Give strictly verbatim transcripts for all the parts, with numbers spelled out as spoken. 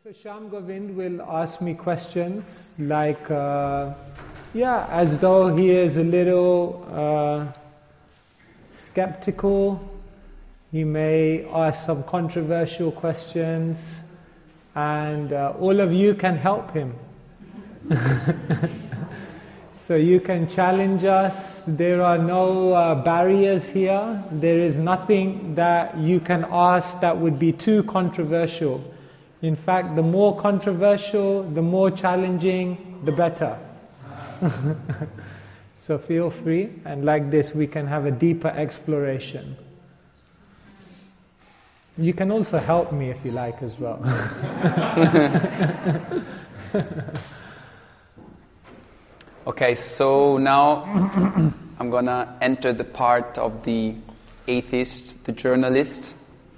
So Shyam Govind will ask me questions like, uh, yeah, as though he is a little uh, skeptical. He may ask some controversial questions, and uh, all of you can help him. So you can challenge us. There are no uh, barriers here. There is nothing that you can ask that would be too controversial. In fact, the more controversial, the more challenging, the better. So feel free, and like this we can have a deeper exploration. You can also help me if you like as well. Okay, so now I'm gonna enter the part of the atheist, the journalist.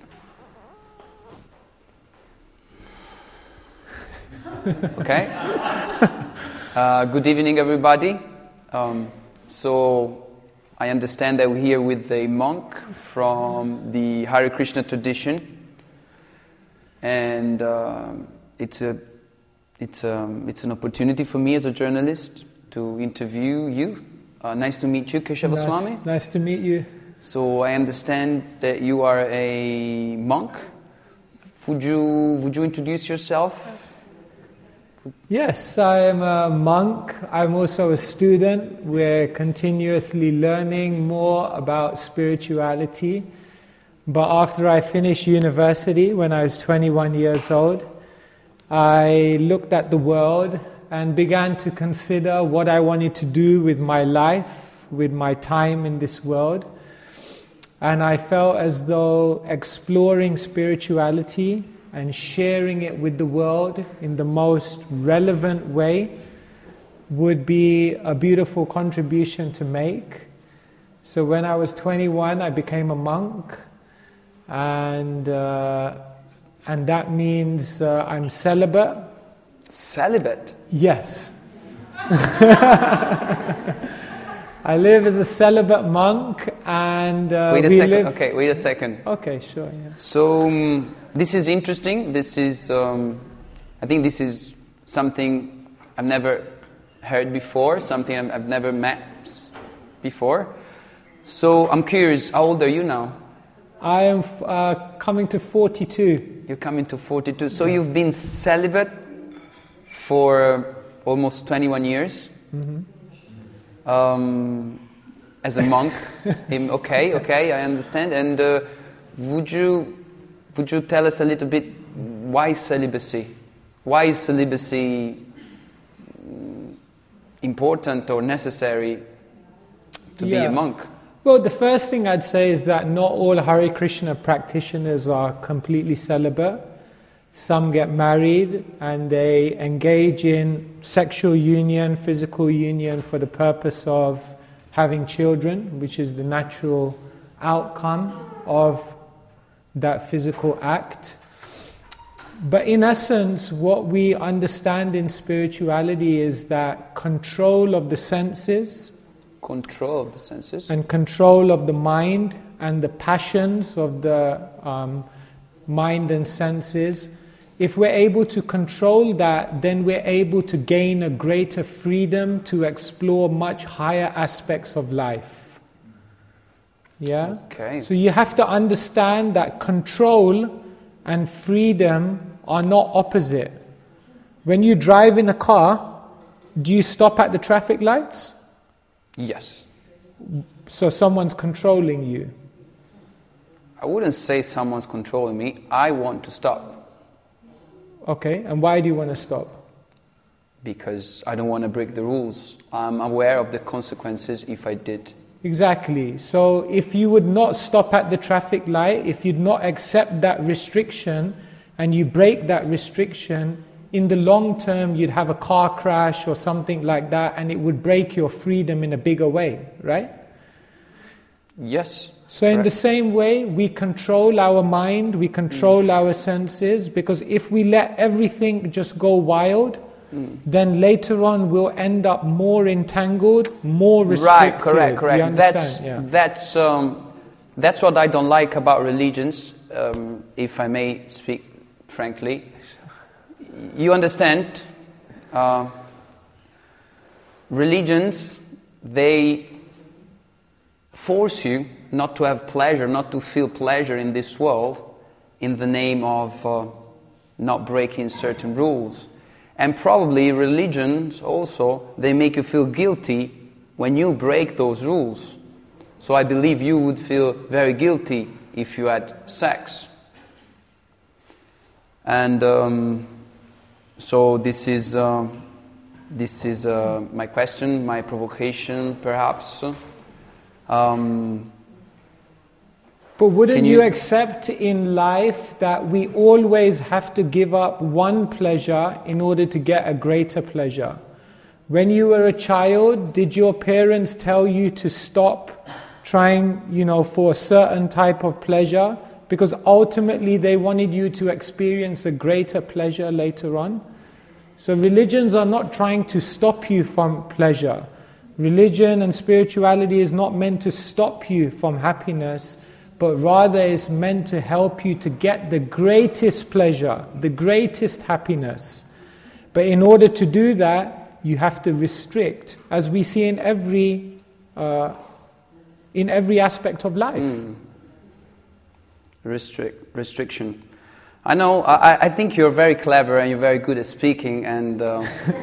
Okay. Uh, good evening, everybody. Um, so I understand that we're here with a monk from the Hare Krishna tradition, and uh, it's a it's a, it's an opportunity for me as a journalist to interview you. Uh, nice to meet you, Keshava nice, Swami. Nice to meet you. So I understand that you are a monk. Would you would you introduce yourself? Yes, I am a monk. I'm also a student. We're continuously learning more about spirituality. But after I finished university, when I was twenty-one years old, I looked at the world and began to consider what I wanted to do with my life, with my time in this world. And I felt as though exploring spirituality and sharing it with the world in the most relevant way would be a beautiful contribution to make. So when I was twenty-one, I became a monk, and uh, and that means uh, I'm celibate. Celibate? Yes. I live as a celibate monk, and uh, wait a we second. live... Okay, wait a second. Okay, sure. Yeah. So um, this is interesting. This is, um, I think, this is something I've never heard before. Something I've, I've never met before. So I'm curious. How old are you now? I am uh, coming to forty-two. You're coming to forty-two. So you've been celibate for almost twenty-one years. Mm-hmm. Um, as a monk. okay, okay, I understand. And uh, would you would you tell us a little bit why celibacy? Why is celibacy important or necessary to yeah. be a monk? Well, the first thing I'd say is that not all Hare Krishna practitioners are completely celibate. Some get married and they engage in sexual union, physical union for the purpose of having children, which is the natural outcome of that physical act. But in essence, what we understand in spirituality is that control of the senses, control of the senses, and control of the mind and the passions of the um, mind and senses. If we're able to control that, then we're able to gain a greater freedom to explore much higher aspects of life. Yeah? Okay. So you have to understand that control and freedom are not opposite. When you drive in a car, do you stop at the traffic lights? Yes. So someone's controlling you. I wouldn't say someone's controlling me. I want to stop. Okay, and why do you want to stop? Because I don't want to break the rules. I'm aware of the consequences if I did. Exactly. So if you would not stop at the traffic light, if you'd not accept that restriction, and you break that restriction, in the long term you'd have a car crash or something like that, and it would break your freedom in a bigger way, right? Yes. So in correct. the same way, we control our mind, we control mm. our senses, because if we let everything just go wild, mm. then later on we'll end up more entangled, more restricted. Right, correct, correct. That's, yeah. that's, um, that's what I don't like about religions, um, if I may speak frankly. you understand, uh, religions, they force you not to have pleasure, not to feel pleasure in this world in the name of uh, not breaking certain rules. And probably religions also, they make you feel guilty when you break those rules. So I believe you would feel very guilty if you had sex. And um, so this is uh, this is uh, my question, my provocation, perhaps. Um, but wouldn't you, you accept in life that we always have to give up one pleasure in order to get a greater pleasure? When you were a child, did your parents tell you to stop trying, you know, for a certain type of pleasure? Because ultimately they wanted you to experience a greater pleasure later on. So religions are not trying to stop you from pleasure. Religion and spirituality is not meant to stop you from happiness, but rather is meant to help you to get the greatest pleasure, the greatest happiness. But in order to do that, you have to restrict, as we see in every uh, in every aspect of life. Mm. Restrict, restriction. I know, I, I think you're very clever and you're very good at speaking, and uh,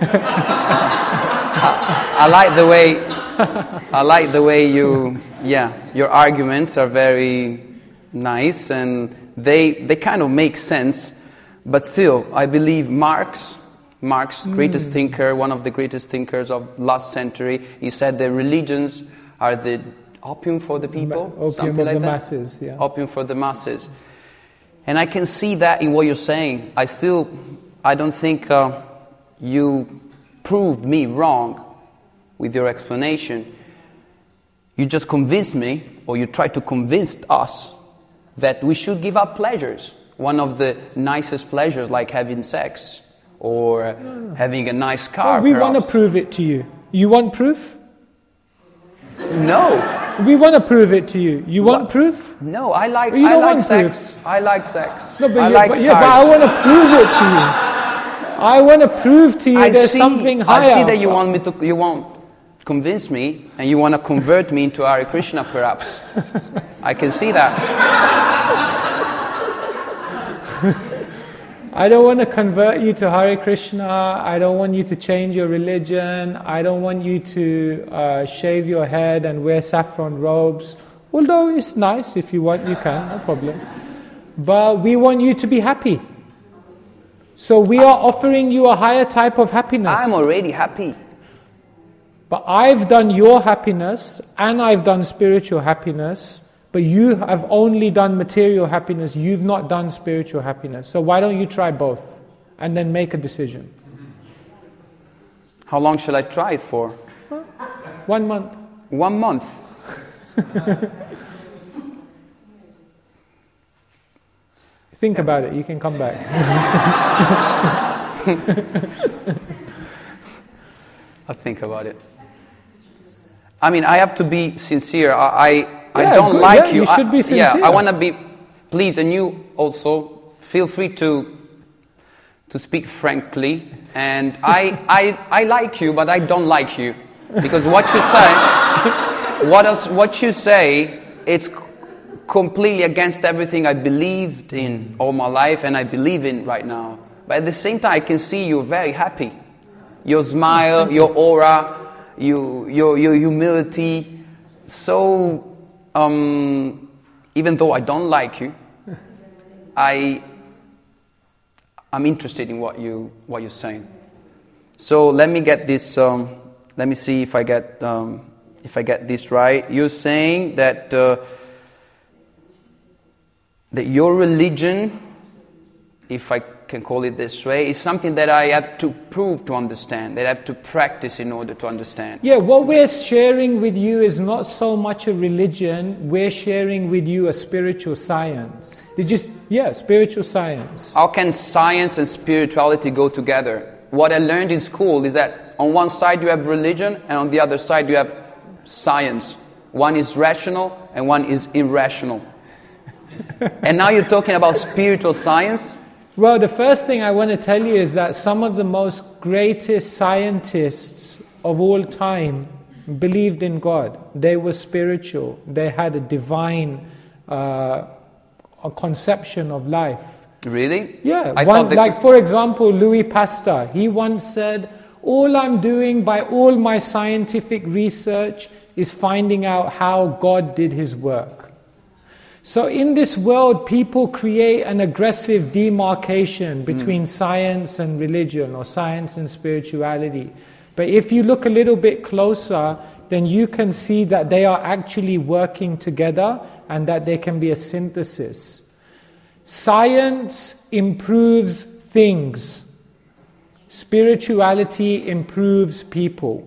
I, I like the way, I like the way you, yeah, your arguments are very nice and they, they kind of make sense, but still, I believe Marx, Marx, greatest mm. thinker, one of the greatest thinkers of last century, he said that religions are the opium for the people, opium something of like the that. masses, yeah. Opium for the masses. And I can see that in what you're saying. I still, I don't think uh, you proved me wrong with your explanation. You just convinced me, or you tried to convince us, that we should give up pleasures. One of the nicest pleasures, like having sex, or no, no. having a nice car. Well, we perhaps. want to prove it to you. You want proof? No. We want to prove it to you. You want what? proof? No, I like, you I don't like want sex. Proof. I like sex. No, but, I yeah, like but, yeah, but I want to prove it to you. I want to prove to you I there's see, something higher. I see that you want me to, you want convince me, and you want to convert me into Hare Krishna, perhaps. I can see that. I don't want to convert you to Hare Krishna. I don't want you to change your religion. I don't want you to uh, shave your head and wear saffron robes. Although it's nice, if you want, you can, no problem. But we want you to be happy. So we are offering you a higher type of happiness. I'm already happy. But I've done your happiness, and I've done spiritual happiness. But you have only done material happiness, you've not done spiritual happiness. So why don't you try both and then make a decision? How long shall I try it for? Huh? One month. One month? Think about it, you can come back. I'll think about it. I mean, I have to be sincere. I... I Yeah, I don't good, like yeah, you. you should be I, sincere. Yeah, I want to be, please, and you also, feel free to to speak frankly. And I, I, I like you, but I don't like you. Because what you say, what, else, what you say, it's completely against everything I believed in all my life and I believe in right now. But at the same time, I can see you're very happy. Your smile, your aura, you, your, your humility, so... Um, even though I don't like you, I, I'm interested in what you what you're saying. So let me get this. Um, let me see if I get um, if I get this right. You're saying that uh, that your religion, if I can call it this way, is something that I have to prove to understand, that I have to practice in order to understand. Yeah, what we're sharing with you is not so much a religion, we're sharing with you a spiritual science. Did you, yeah, spiritual science. How can science and spirituality go together? What I learned in school is that on one side you have religion and on the other side you have science. One is rational and one is irrational. And now you're talking about spiritual science? Well, the first thing I want to tell you is that some of the most greatest scientists of all time believed in God. They were spiritual. They had a divine uh, a conception of life. Really? Yeah. I One, thought like, for example, Louis Pasteur. He once said, all I'm doing by all my scientific research is finding out how God did his work. So in this world, people create an aggressive demarcation between mm. science and religion, or science and spirituality. But if you look a little bit closer, then you can see that they are actually working together and that there can be a synthesis. Science improves things. Spirituality improves people.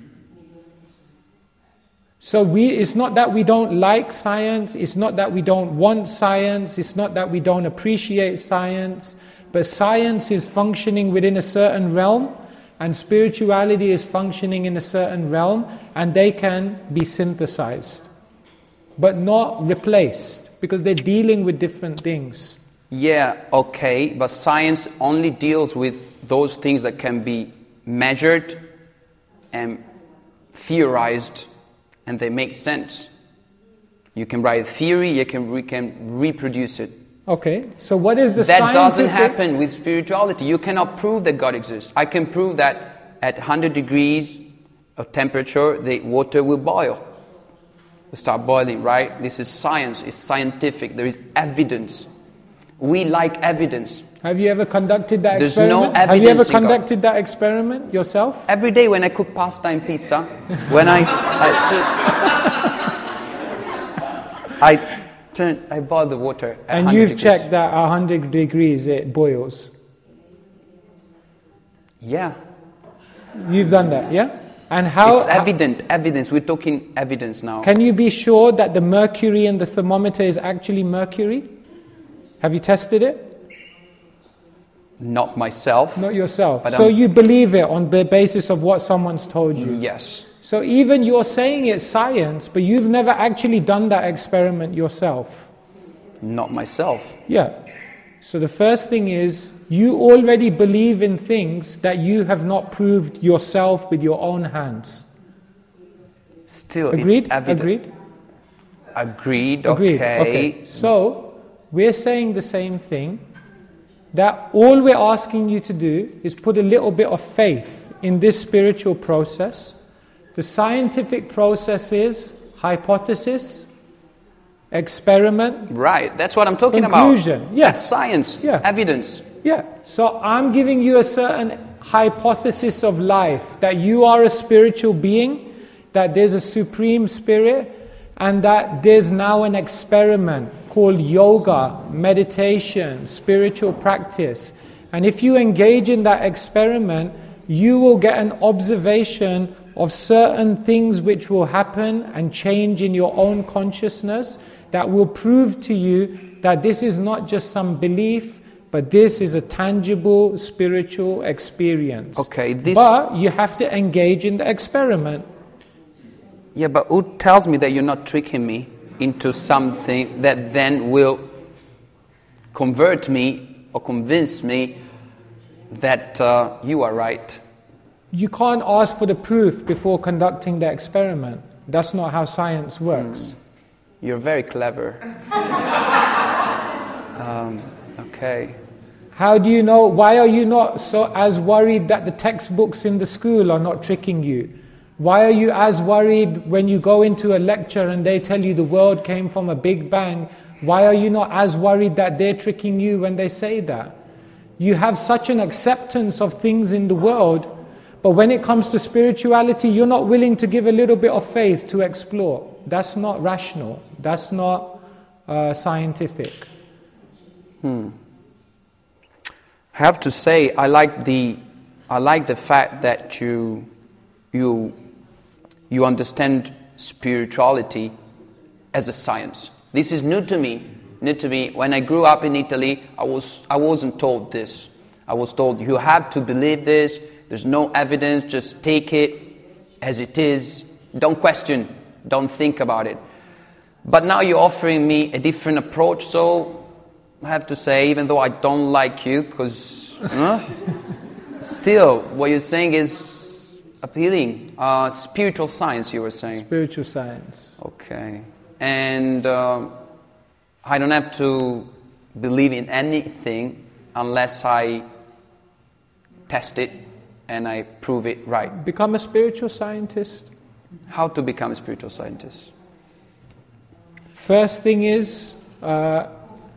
So we, it's not that we don't like science, it's not that we don't want science, it's not that we don't appreciate science, but science is functioning within a certain realm, and spirituality is functioning in a certain realm, and they can be synthesized, but not replaced, because they're dealing with different things. Yeah, okay, but science only deals with those things that can be measured and theorized, and they make sense. You can write a theory, you can, we can reproduce it. Okay, so what is the that scientific... doesn't happen with spirituality. You cannot prove that God exists. I can prove that at one hundred degrees of temperature, the water will boil. Will start boiling, right? This is science, it's scientific, there is evidence. We like evidence. Have you ever conducted that There's experiment? no evidence. Have you ever conducted that experiment yourself? Every day when I cook pasta and pizza, when I I, I turn, I boil the water at and one hundred you've degrees. checked that at one hundred degrees it boils. Yeah. You've done that, yeah? And how? It's evident, evidence. We're talking evidence now. Can you be sure that the mercury in the thermometer is actually mercury? Have you tested it? Not myself. Not yourself. So I'm, you believe it on the basis of what someone's told you? Yes. So even you're saying it's science, but you've never actually done that experiment yourself? Not myself. Yeah. So the first thing is, you already believe in things that you have not proved yourself with your own hands. Still, Agreed? It's evident. Agreed? Agreed, Agreed. okay. Okay. So, we're saying the same thing, that all we're asking you to do is put a little bit of faith in this spiritual process. The scientific process is hypothesis, experiment, right, that's what I'm talking conclusion. about. Yeah. That's science, yeah. evidence. Yeah, so I'm giving you a certain hypothesis of life, that you are a spiritual being, that there's a supreme spirit, and that there's now an experiment called yoga, meditation, spiritual practice. And if you engage in that experiment, you will get an observation of certain things which will happen and change in your own consciousness that will prove to you that this is not just some belief, but this is a tangible spiritual experience. Okay, this... But you have to engage in the experiment. Yeah, but who tells me that you're not tricking me into something that then will convert me or convince me that uh, you are right? You can't ask for the proof before conducting the experiment. That's not how science works. Mm. You're very clever. um, okay. How do you know? Why are you not so as worried that the textbooks in the school are not tricking you? Why are you as worried when you go into a lecture and they tell you the world came from a big bang? Why are you not as worried that they're tricking you when they say that? You have such an acceptance of things in the world, but when it comes to spirituality, you're not willing to give a little bit of faith to explore. That's not rational. That's not uh, scientific. Hmm. I have to say, I like the, I like the fact that you, you, you understand spirituality as a science. This is new to me. New to me. When I grew up in Italy, I was, I wasn't told this. I was told you have to believe this. There's no evidence. Just take it as it is. Don't question. Don't think about it. But now you're offering me a different approach. So I have to say, even though I don't like you, because uh, still, what you're saying is appealing. Uh, spiritual science, you were saying. Spiritual science. Okay. And uh, I don't have to believe in anything unless I test it and I prove it right. Become a spiritual scientist. How to become a spiritual scientist? First thing is, uh,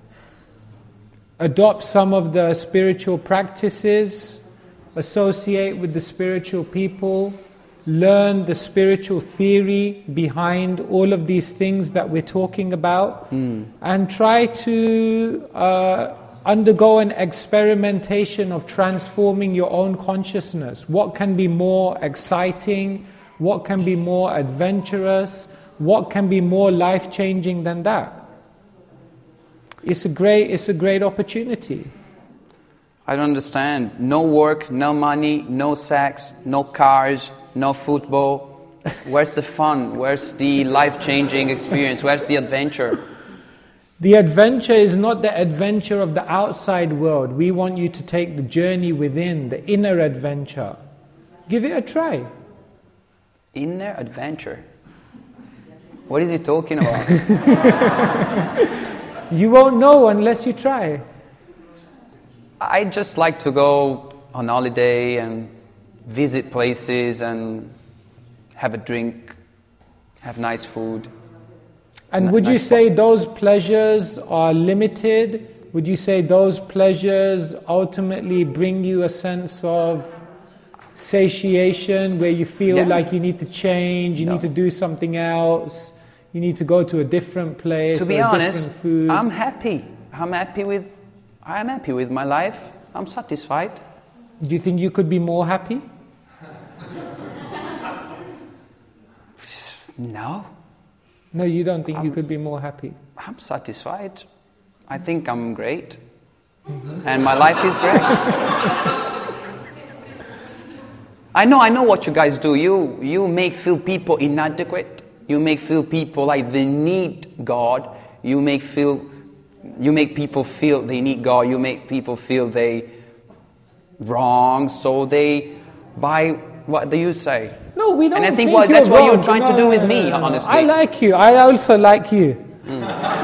adopt some of the spiritual practices, associate with the spiritual people, learn the spiritual theory behind all of these things that we're talking about, mm. and try to uh, undergo an experimentation of transforming your own consciousness. What can be more exciting? What can be more adventurous? What can be more life-changing than that? It's a great, it's a great opportunity. I don't understand. No work, no money, no sex, no cars, no football. Where's the fun? Where's the life-changing experience? Where's the adventure? The adventure is not the adventure of the outside world. We want you to take the journey within, the inner adventure. Give it a try. Inner adventure? What is he talking about? You won't know unless you try. I just like to go on holiday and visit places and have a drink, have nice food. And would you say those pleasures are limited? Would you say those pleasures ultimately bring you a sense of satiation where you feel yeah. like you need to change, you no. need to do something else, you need to go to a different place, to be or a honest, different food? I'm happy. I'm happy with I'm happy with my life. I'm satisfied. Do you think you could be more happy? No. No, you don't think I'm, you could be more happy? I'm satisfied. I think I'm great. Mm-hmm. And my life is great. I know, I know what you guys do. You, you make feel people inadequate. You make feel people like they need God. You make feel, you make people feel they need God. You make people feel they wrong. So they buy, what do you say? No, we don't. And I think think what, that's wrong. what you're trying no, to do no, with no, me, no, no. honestly. I like you. I also like you. Mm.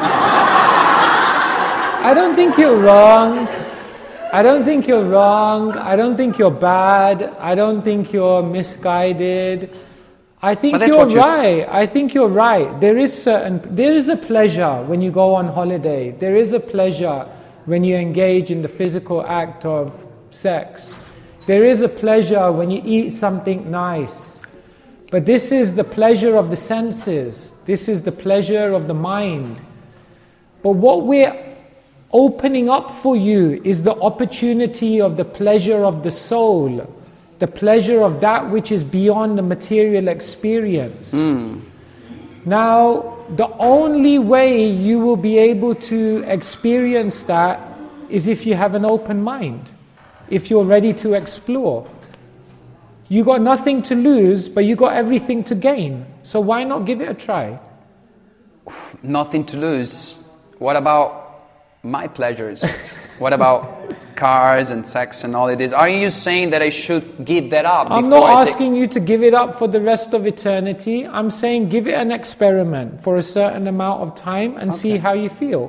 I don't think you're wrong. I don't think you're wrong. I don't think you're bad. I don't think you're misguided. I think you're right. I think you're right. There is certain, there is a pleasure when you go on holiday. There is a pleasure when you engage in the physical act of sex. There is a pleasure when you eat something nice. But this is the pleasure of the senses. This is the pleasure of the mind. But what we're opening up for you is the opportunity of the pleasure of the soul, the pleasure of that which is beyond the material experience. Mm. Now, the only way you will be able to experience that is if you have an open mind, if you're ready to explore. You got nothing to lose, but you got everything to gain. So why not give it a try? Nothing to lose. What about my pleasures? What about cars and sex and all of this? Are you saying that I should give that up? I'm not I asking take... you to give it up for the rest of eternity. I'm saying give it an experiment for a certain amount of time and okay. see how you feel.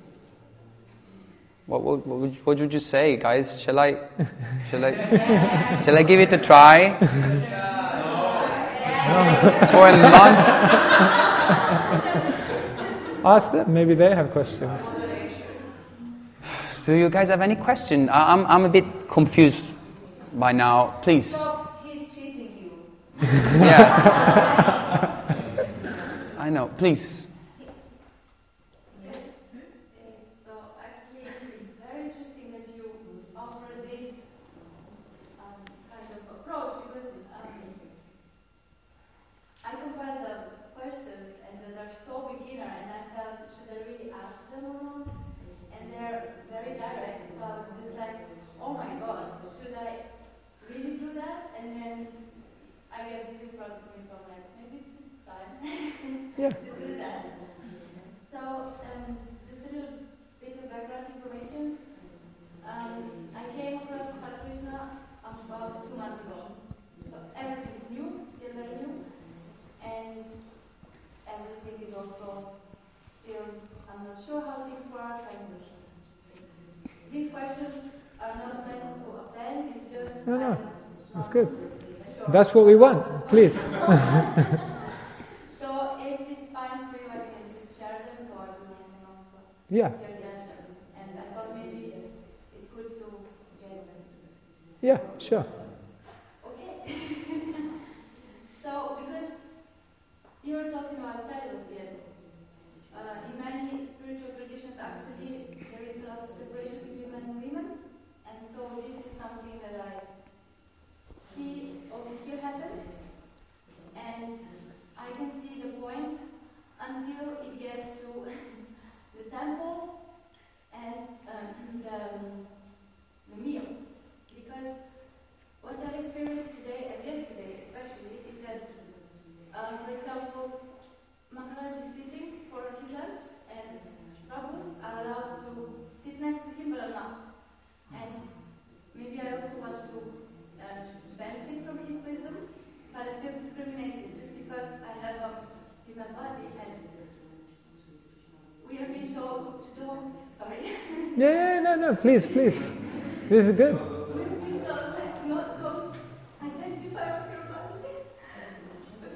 What, what, what, would, what would you say, guys? Shall I, shall I, shall I give it a try? For a month? Ask them. Maybe they have questions. Do you guys have any question? I'm I'm a bit confused by now. Please. So he's cheating you. Yes. I know. Please. So actually, it's very interesting that you offer this um, kind of approach because um, I compare the questions and they're so beginner, and I felt should I really ask them or not? And they're very direct, so I was just like, oh my god, so should I really do that? And then I get this in front of me, so I'm like, maybe it's time yeah. to do that. So, um, just a little bit of background question. Um, I came across Hare Krishna about two months ago. So everything is new, still very new, and everything is also still, I'm not sure how things work. And these questions are not meant to offend, it's just... No, no, I'm that's good. sure. That's what we want, please. So if it's fine for you, I can just share them so everyone can also Yeah, hear the answer. And I thought maybe it's good to get them. yeah, sure. Okay. So, because you were talking about celibacy, uh, in many spiritual traditions, actually, there is a lot of separation between men and women, and so this is something that I see also here happen, and I can see the point until it gets to the temple and um, the, the meal, because what I've experienced today and yesterday especially is that, uh, for example, Maharaj is sitting for his lunch and Prabhus are allowed to sit next to him, but I'm not. And maybe I also want to uh, benefit from his wisdom, but I feel discriminated just because I have a human body and we have been told, don't, sorry. Yeah, yeah, no, no, please, please. This is good. We've been told that not don't identify with your body. But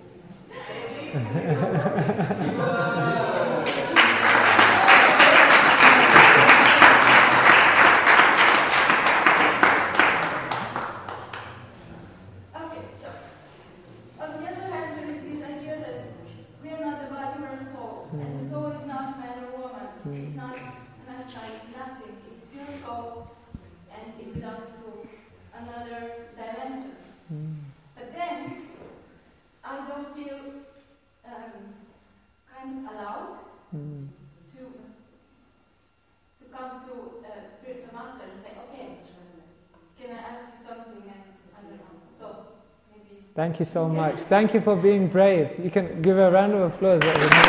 okay, so on the other hand, there is this idea that we are not the body, we are a soul, and the soul is not man or woman. It's not an Einstein, it's nothing. It's pure soul, and it belongs to another dimension. But then I don't feel um, kind of allowed to to come to a spiritual master and say, okay, can I ask you something? And I don't know. So maybe. Thank you so much. Thank you for being brave. You can give a round of applause.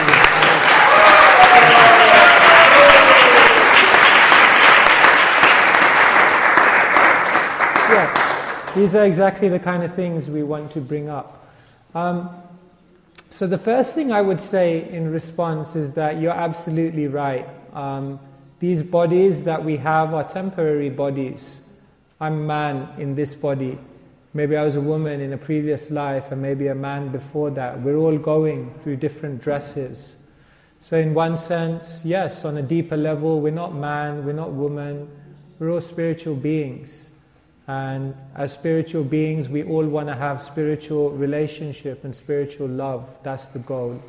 Yeah, these are exactly the kind of things we want to bring up. Um, so the first thing I would say in response is that you're absolutely right. Um, these bodies that we have are temporary bodies. I'm a man in this body. Maybe I was a woman in a previous life and maybe a man before that. We're all going through different dresses. So in one sense, yes, on a deeper level, we're not man, we're not woman, we're all spiritual beings. And as spiritual beings, we all want to have spiritual relationship and spiritual love. That's the goal.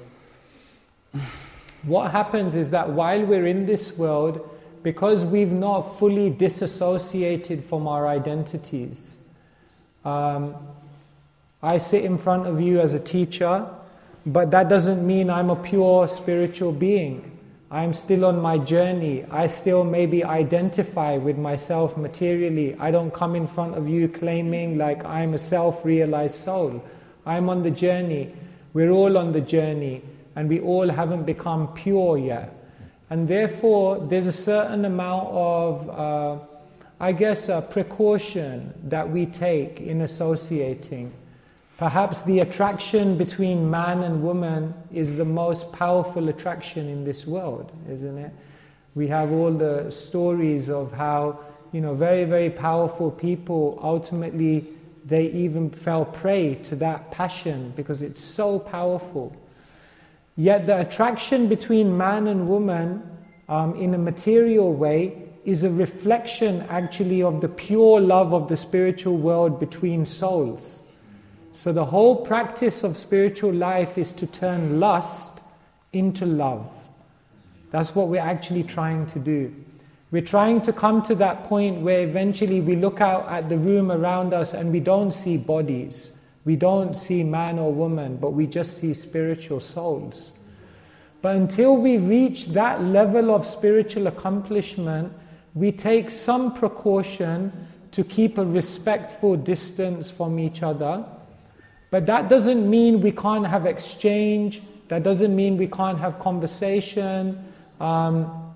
What happens is that while we're in this world, because we've not fully disassociated from our identities, um, I sit in front of you as a teacher, but that doesn't mean I'm a pure spiritual being. I'm still on my journey. I still maybe identify with myself materially. I don't come in front of you claiming like I'm a self-realized soul. I'm on the journey. We're all on the journey, and we all haven't become pure yet. And therefore, there's a certain amount of, uh, I guess, a precaution that we take in associating. Perhaps the attraction between man and woman is the most powerful attraction in this world, isn't it? We have all the stories of how, you know, very, very powerful people, ultimately, they even fell prey to that passion because it's so powerful. Yet the attraction between man and woman um, in a material way is a reflection actually of the pure love of the spiritual world between souls. So the whole practice of spiritual life is to turn lust into love. That's what we're actually trying to do. We're trying to come to that point where eventually we look out at the room around us and we don't see bodies. We don't see man or woman, but we just see spiritual souls. But until we reach that level of spiritual accomplishment, we take some precaution to keep a respectful distance from each other. But that doesn't mean we can't have exchange. That doesn't mean we can't have conversation. Um,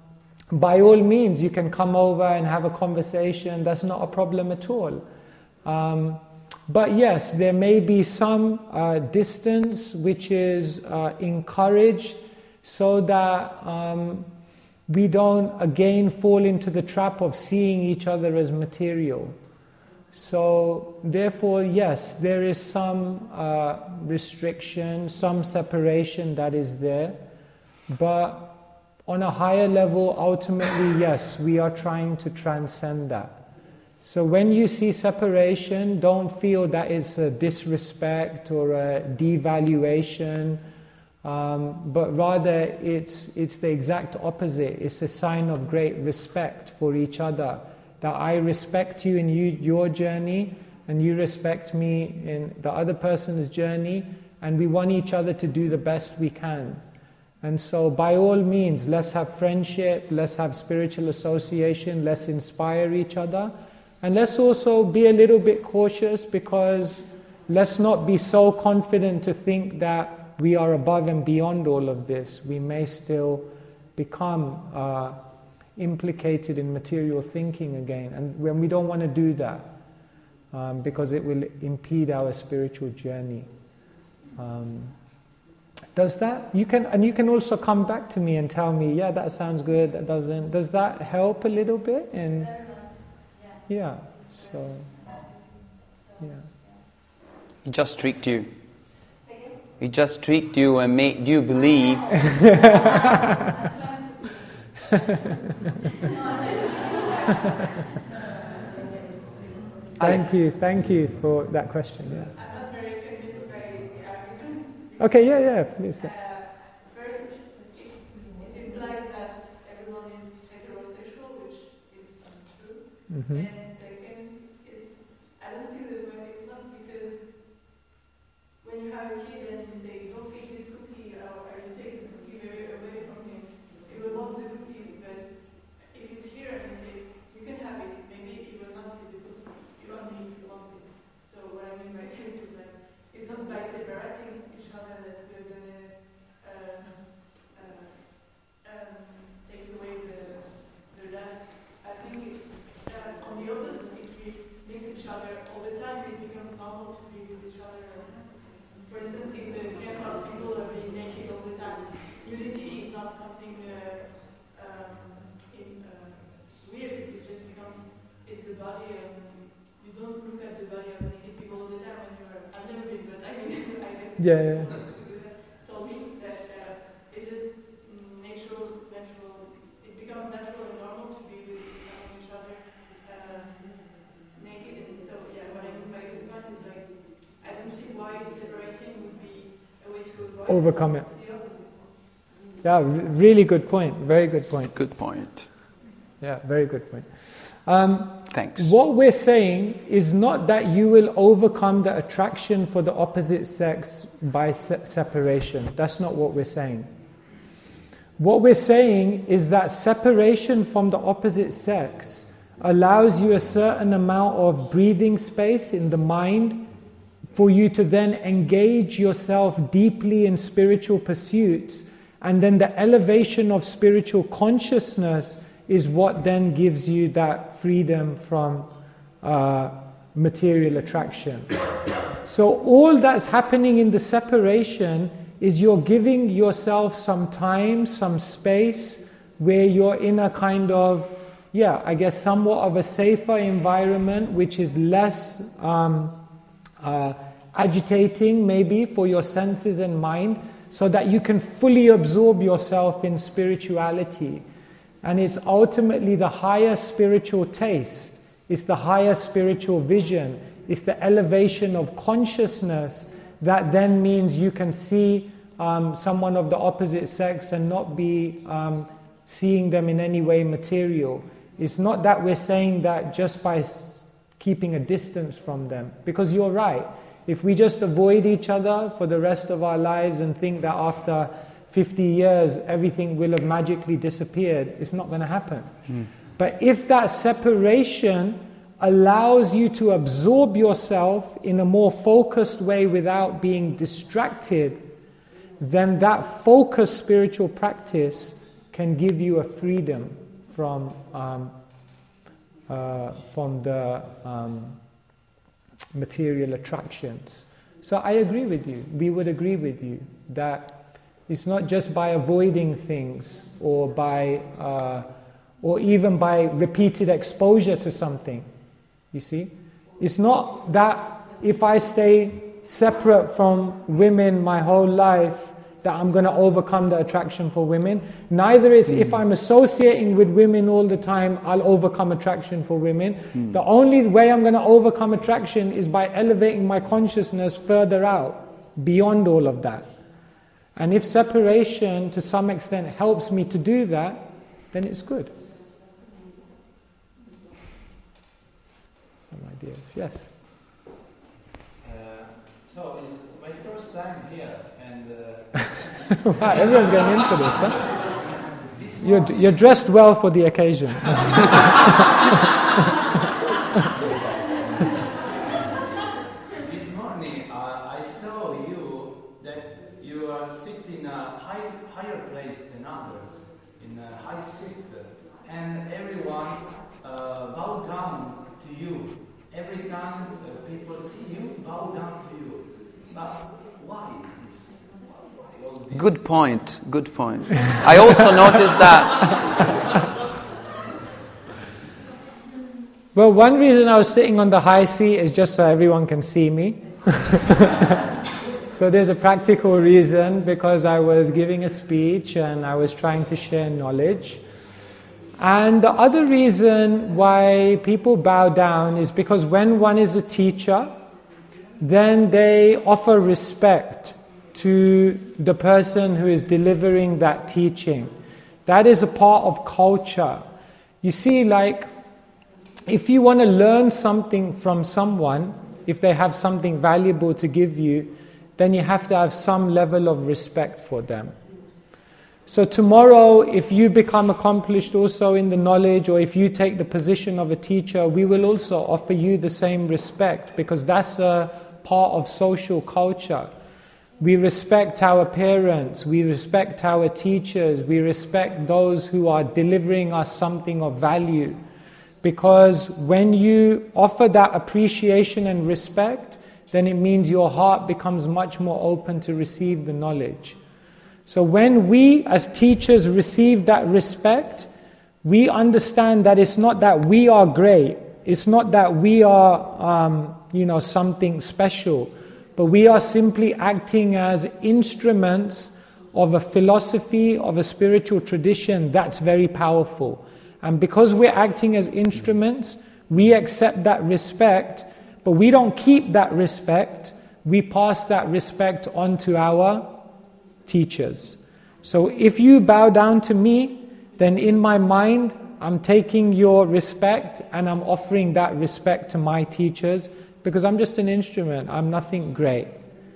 by all means, you can come over and have a conversation. That's not a problem at all. Um, but yes, there may be some uh, distance which is uh, encouraged so that um, we don't again fall into the trap of seeing each other as material. So therefore, yes, there is some uh, restriction, some separation that is there. But on a higher level, ultimately, yes, we are trying to transcend that. So when you see separation, don't feel that it's a disrespect or a devaluation, um, but rather it's, it's the exact opposite. It's a sign of great respect for each other. That I respect you in you, your journey, and you respect me in the other person's journey, and we want each other to do the best we can. And so by all means, let's have friendship, let's have spiritual association, let's inspire each other. And let's also be a little bit cautious, because let's not be so confident to think that we are above and beyond all of this. We may still become uh, implicated in material thinking again. And when we don't want to do that, um, because it will impede our spiritual journey. Um, Does that, you can, and you can also come back to me and tell me, yeah, that sounds good, that doesn't. Does that help a little bit? In, yeah, so, yeah. He just tricked you. He just tricked you and made you believe. Thank you, thank you for that question, yeah. Okay, yeah, yeah, please. Uh, first, it, it implies that everyone is heterosexual, which is untrue. Mm-hmm. And second, is I don't see the point. It's not because when you have a kid and you say, don't eat this cookie, or, or you take the cookie very away from him, he will love the cookie. But if he's here and you say, you can have it, maybe he will not eat the cookie. You only if he wants it. So what I mean by this is like, it's not by separating each other that we're going to uh, uh, um, take away the, the last. I think uh, on the opposite, if we mix each other all the time, it becomes normal to be with each other. For instance, if the camp of people are being naked all the time, unity is not something uh, um, in, uh, weird. It just becomes, it's the body, and you don't look at the body of naked people all the time when you're, I've never been, but I mean, I guess. Yeah, yeah. Told me that uh, it's just natural, natural. It becomes natural and normal to be with each other uh, naked. And so, yeah, what I mean by this one is like, I don't see why separating would be a way to avoid Overcome it. the opposite. Yeah, really good point. Very good point. Good point. Yeah, very good point. Um, Thanks. What we're saying is not that you will overcome the attraction for the opposite sex by se- separation. That's not what we're saying. What we're saying is that separation from the opposite sex allows you a certain amount of breathing space in the mind for you to then engage yourself deeply in spiritual pursuits, and then the elevation of spiritual consciousness is what then gives you that freedom from uh, material attraction. So all that's happening in the separation is you're giving yourself some time, some space, where you're in a kind of, yeah, I guess somewhat of a safer environment, which is less um, uh, agitating maybe for your senses and mind, so that you can fully absorb yourself in spirituality. And it's ultimately the higher spiritual taste, it's the higher spiritual vision, it's the elevation of consciousness that then means you can see um, someone of the opposite sex and not be um, seeing them in any way material. It's not that we're saying that just by s- keeping a distance from them, because you're right. If we just avoid each other for the rest of our lives and think that after fifty years everything will have magically disappeared, it's not going to happen. Mm. But if that separation allows you to absorb yourself in a more focused way without being distracted, then that focused spiritual practice can give you a freedom from um, uh, from the um, material attractions. So I agree with you. We would agree with you that it's not just by avoiding things or by uh, or even by repeated exposure to something. You see, it's not that if I stay separate from women my whole life that I'm going to overcome the attraction for women. Neither is mm. if I'm associating with women all the time, I'll overcome attraction for women. Mm. The only way I'm going to overcome attraction is by elevating my consciousness further out, beyond all of that. And if separation to some extent helps me to do that, then it's good. Some ideas, yes? Uh, so it's my first time here, and uh, wow, everyone's going into this, huh? You're, you're dressed well for the occasion. This morning uh, I saw you that you are sitting in a high, higher place than others, in a high seat, and everyone uh, bow down to you. Every time uh, people see you, bow down to you. But why this? Good point, good point. I also noticed that. Well, one reason I was sitting on the high seat is just so everyone can see me. So there's a practical reason, because I was giving a speech and I was trying to share knowledge. And the other reason why people bow down is because when one is a teacher, then they offer respect to the person who is delivering that teaching. That is a part of culture. You see, like, if you want to learn something from someone, if they have something valuable to give you, then you have to have some level of respect for them. So tomorrow, if you become accomplished also in the knowledge, or if you take the position of a teacher, we will also offer you the same respect, because that's a part of social culture. We respect our parents, we respect our teachers, we respect those who are delivering us something of value. Because when you offer that appreciation and respect, then it means your heart becomes much more open to receive the knowledge. So when we as teachers receive that respect, we understand that it's not that we are great, it's not that we are, um, you know, something special, but we are simply acting as instruments of a philosophy, of a spiritual tradition that's very powerful. And because we're acting as instruments, we accept that respect, but we don't keep that respect, we pass that respect on to our teachers. So if you bow down to me, then in my mind, I'm taking your respect and I'm offering that respect to my teachers, because I'm just an instrument, I'm nothing great.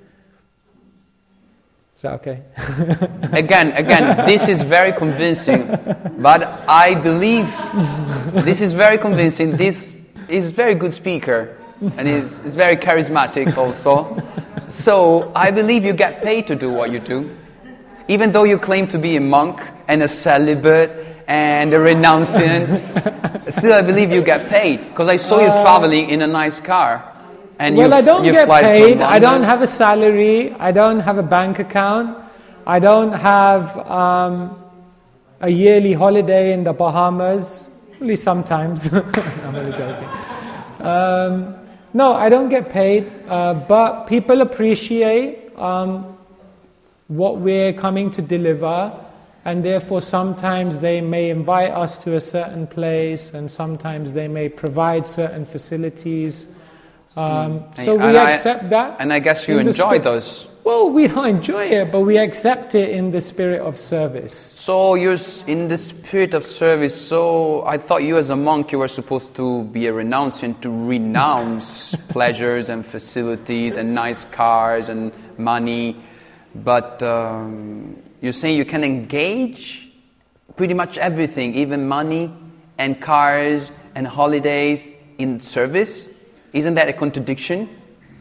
Is that okay? Again, again, this is very convincing, but I believe this is very convincing. This is a very good speaker, and he's, he's very charismatic also. So I believe you get paid to do what you do. Even though you claim to be a monk and a celibate and a renunciant, still I believe you get paid, because I saw you uh, traveling in a nice car. And well, you, I don't you get fly paid, from I don't have a salary, I don't have a bank account, I don't have um, a yearly holiday in the Bahamas, only sometimes. I'm only joking. Um, no, I don't get paid, uh, but people appreciate um, what we're coming to deliver, and therefore sometimes they may invite us to a certain place, and sometimes they may provide certain facilities. Um, mm. So and we I, accept that. And I guess you enjoy sp- those. Well, we don't enjoy it, but we accept it in the spirit of service. So you're in the spirit of service. So I thought you as a monk, you were supposed to be a renunciant, to renounce pleasures and facilities and nice cars and money. But um, you're saying you can engage pretty much everything, even money and cars and holidays, in service? Isn't that a contradiction?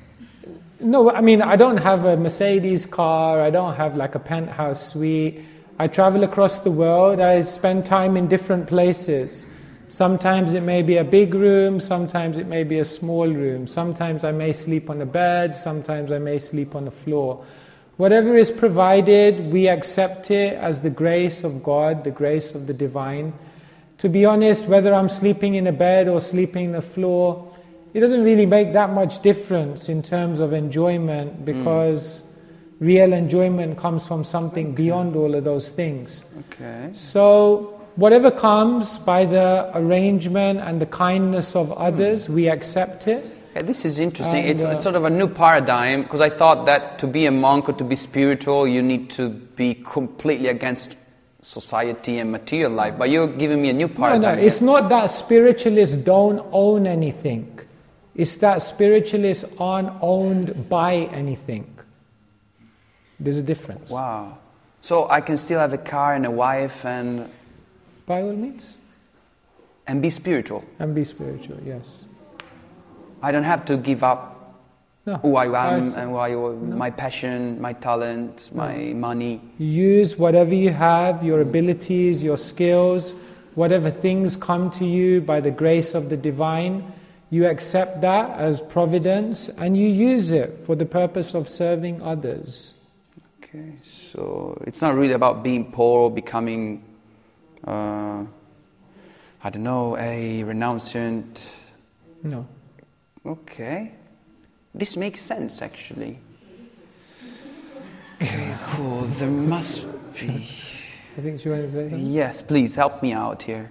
No, I mean, I don't have a Mercedes car, I don't have like a penthouse suite. I travel across the world, I spend time in different places. Sometimes it may be a big room, sometimes it may be a small room. Sometimes I may sleep on a bed, sometimes I may sleep on the floor. Whatever is provided, we accept it as the grace of God, the grace of the divine. To be honest, whether I'm sleeping in a bed or sleeping on the floor, it doesn't really make that much difference in terms of enjoyment, because mm. real enjoyment comes from something okay. beyond all of those things. Okay. So whatever comes by the arrangement and the kindness of others, mm. we accept it. Okay, this is interesting. And, it's, uh, it's sort of a new paradigm, because I thought that to be a monk or to be spiritual, you need to be completely against society and material life. But you're giving me a new paradigm. No, no, it's not that spiritualists don't own anything. It's that spiritualists aren't owned by anything. There's a difference. Wow. So I can still have a car and a wife and... By all means. And be spiritual. And be spiritual, yes. I don't have to give up no. who I am I and who I, no. my passion, my talent, no. my money. Use whatever you have, your abilities, your skills, whatever things come to you by the grace of the divine. You accept that as providence and you use it for the purpose of serving others. Okay, so it's not really about being poor or becoming, uh, I don't know, a renunciant. No. Okay. This makes sense, actually. Okay, cool. There must be... I think you want to say something? Yes, please, help me out here.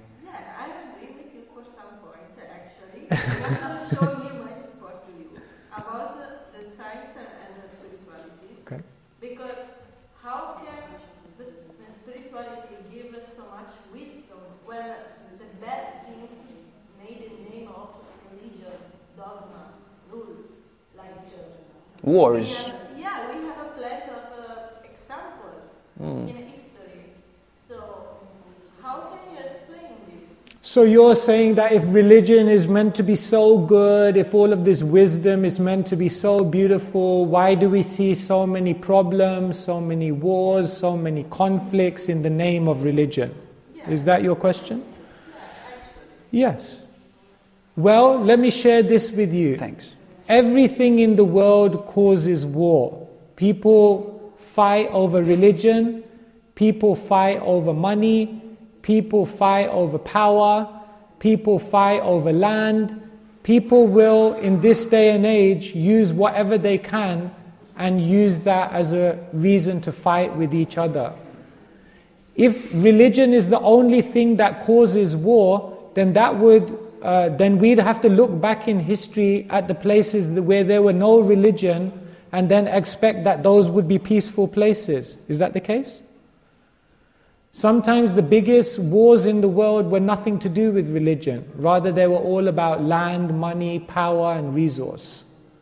I'm going to show you my support to you about uh, the science and the spirituality. Okay. Because how can the, the spirituality give us so much wisdom when the bad things made in the name of religion, dogma, rules, like uh, wars? We have, yeah, we have a plenty of uh, examples mm. in history. So how can you explain this? So you're saying that if religion is meant to be so good, if all of this wisdom is meant to be so beautiful, why do we see so many problems, so many wars, so many conflicts in the name of religion? Yeah. Is that your question? Yeah, yes. Well, let me share this with you. Thanks. Everything in the world causes war. People fight over religion, people fight over money, people fight over power, people fight over land. People will, in this day and age, use whatever they can and use that as a reason to fight with each other. If religion is the only thing that causes war, then that would, uh, then we'd have to look back in history at the places where there were no religion and then expect that those would be peaceful places. Is that the case? Sometimes the biggest wars in the world were nothing to do with religion. Rather, they were all about land, money, power, and resource.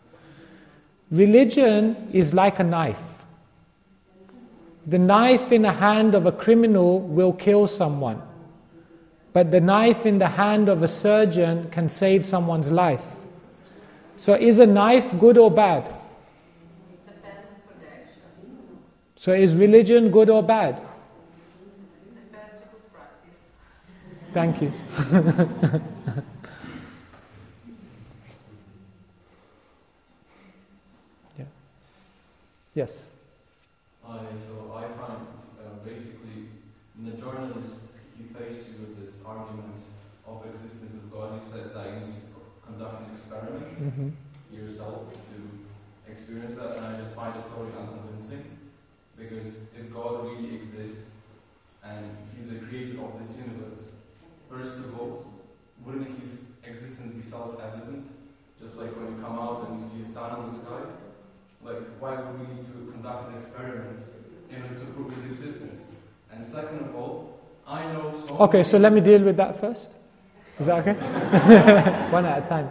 Religion is like a knife. The knife in the hand of a criminal will kill someone. But the knife in the hand of a surgeon can save someone's life. So is a knife good or bad? Depends on the action. So is religion good or bad? Thank you. yeah. Yes. Hi, so I find uh, basically in the journalist he faced you with this argument of existence of God. He said that you need to conduct an experiment mm-hmm. yourself to experience that, and I just find it totally unconvincing, because if God really exists and He's the creator of this universe, first of all, wouldn't his existence be self-evident? Just like when you come out and you see a sun in the sky? Like, why would we need to conduct an experiment in order to prove his existence? And second of all, I know so Okay, so let me deal with that first. Is that okay? One at a time.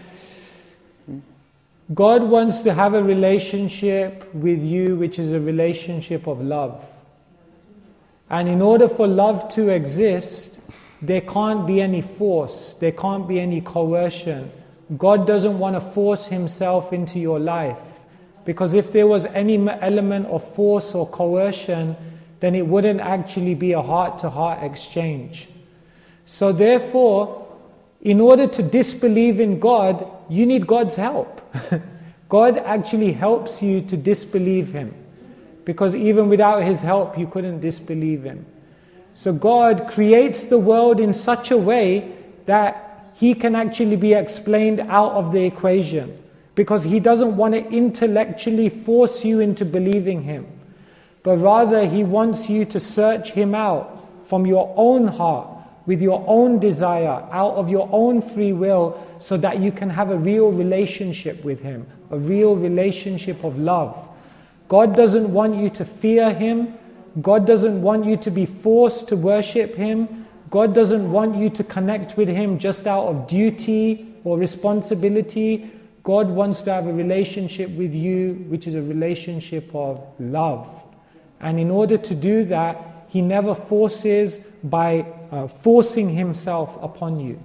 God wants to have a relationship with you, which is a relationship of love. And in order for love to exist, there can't be any force, there can't be any coercion. God doesn't want to force Himself into your life. Because if there was any element of force or coercion, then it wouldn't actually be a heart-to-heart exchange. So therefore, in order to disbelieve in God, you need God's help. God actually helps you to disbelieve Him, because even without His help, you couldn't disbelieve Him. So God creates the world in such a way that He can actually be explained out of the equation, because He doesn't want to intellectually force you into believing Him, but rather He wants you to search Him out from your own heart, with your own desire, out of your own free will, so that you can have a real relationship with Him, a real relationship of love. God doesn't want you to fear Him. God doesn't want you to be forced to worship Him. God doesn't want you to connect with Him just out of duty or responsibility. God wants to have a relationship with you, which is a relationship of love. And in order to do that, He never forces by uh, forcing Himself upon you.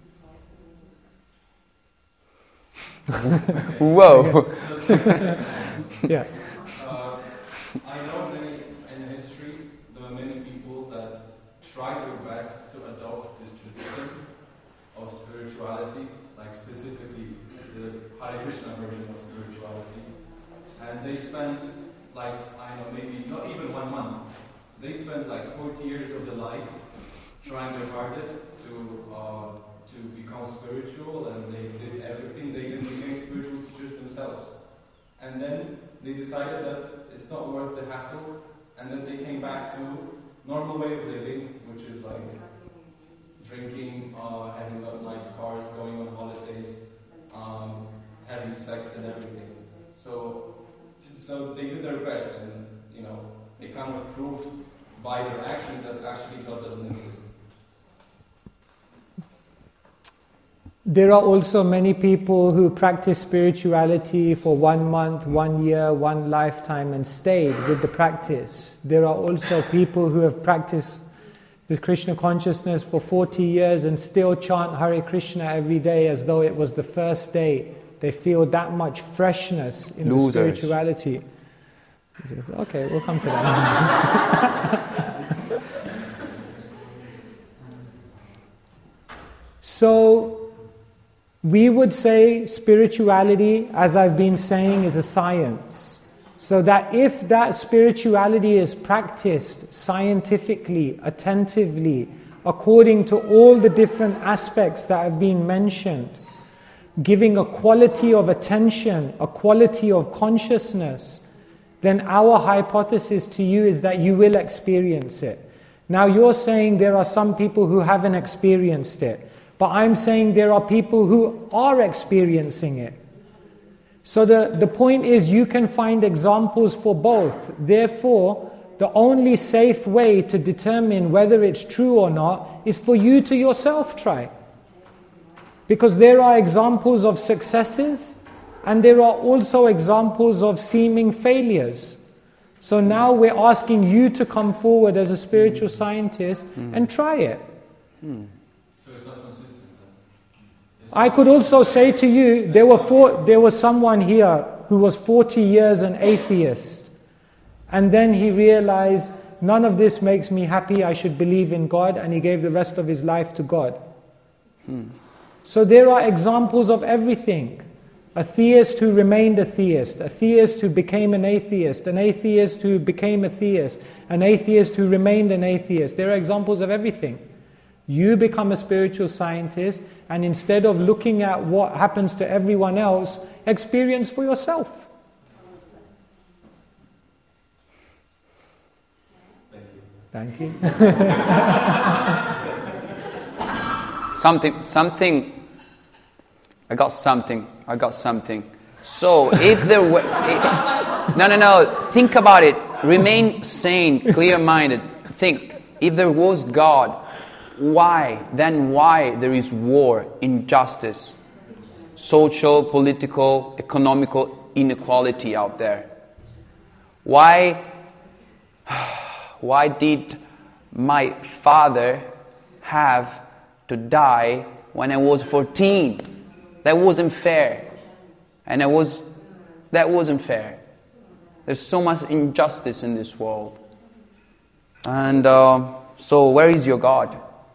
Whoa! Yeah. Uh, I know many, in history there are many people that try their best to adopt this tradition of spirituality, like specifically the Hare Krishna version of spirituality, and they spent like, I don't know, maybe not even one month. They spent like forty years of their life trying their hardest to uh, to become spiritual, and they did everything. They even became spiritual teachers themselves. And then they decided that it's not worth the hassle, and then they came back to normal way of living, which is like drinking, uh, having nice cars, going on holidays, um, having sex and everything. So, so they did their best, and you know, they kind of proved by their actions that actually God doesn't exist. There are also many people who practice spirituality for one month, one year, one lifetime and stayed with the practice. There are also people who have practiced this Krishna consciousness for forty years and still chant Hare Krishna every day as though it was the first day. They feel that much freshness in Losers. the spirituality. Okay, we'll come to that. So, we would say spirituality, as I've been saying, is a science. So that if that spirituality is practiced scientifically, attentively, according to all the different aspects that have been mentioned, giving a quality of attention, a quality of consciousness, then our hypothesis to you is that you will experience it. Now you're saying there are some people who haven't experienced it. But I'm saying there are people who are experiencing it. So the, the point is you can find examples for both. Therefore, the only safe way to determine whether it's true or not is for you to yourself try. Because there are examples of successes and there are also examples of seeming failures. So now we're asking you to come forward as a spiritual scientist mm. and try it. Mm. I could also say to you, there were four, there was someone here who was forty years an atheist. And then he realized, none of this makes me happy, I should believe in God, and he gave the rest of his life to God. Hmm. So there are examples of everything. A theist who remained a theist, a theist who became an atheist, an atheist who became a theist, an atheist who remained an atheist. There are examples of everything. You become a spiritual scientist, and instead of looking at what happens to everyone else, experience for yourself. Thank you. Thank you. something, something. I got something. I got something. So if there were, if, no, no, no. Think about it. Remain sane, clear-minded. Think. If there was God, why, then why there is war, injustice, social, political, economical inequality out there? Why, why did my father have to die when I was fourteen? That wasn't fair. And I was, that wasn't fair. There's so much injustice in this world. And uh, so where is your God?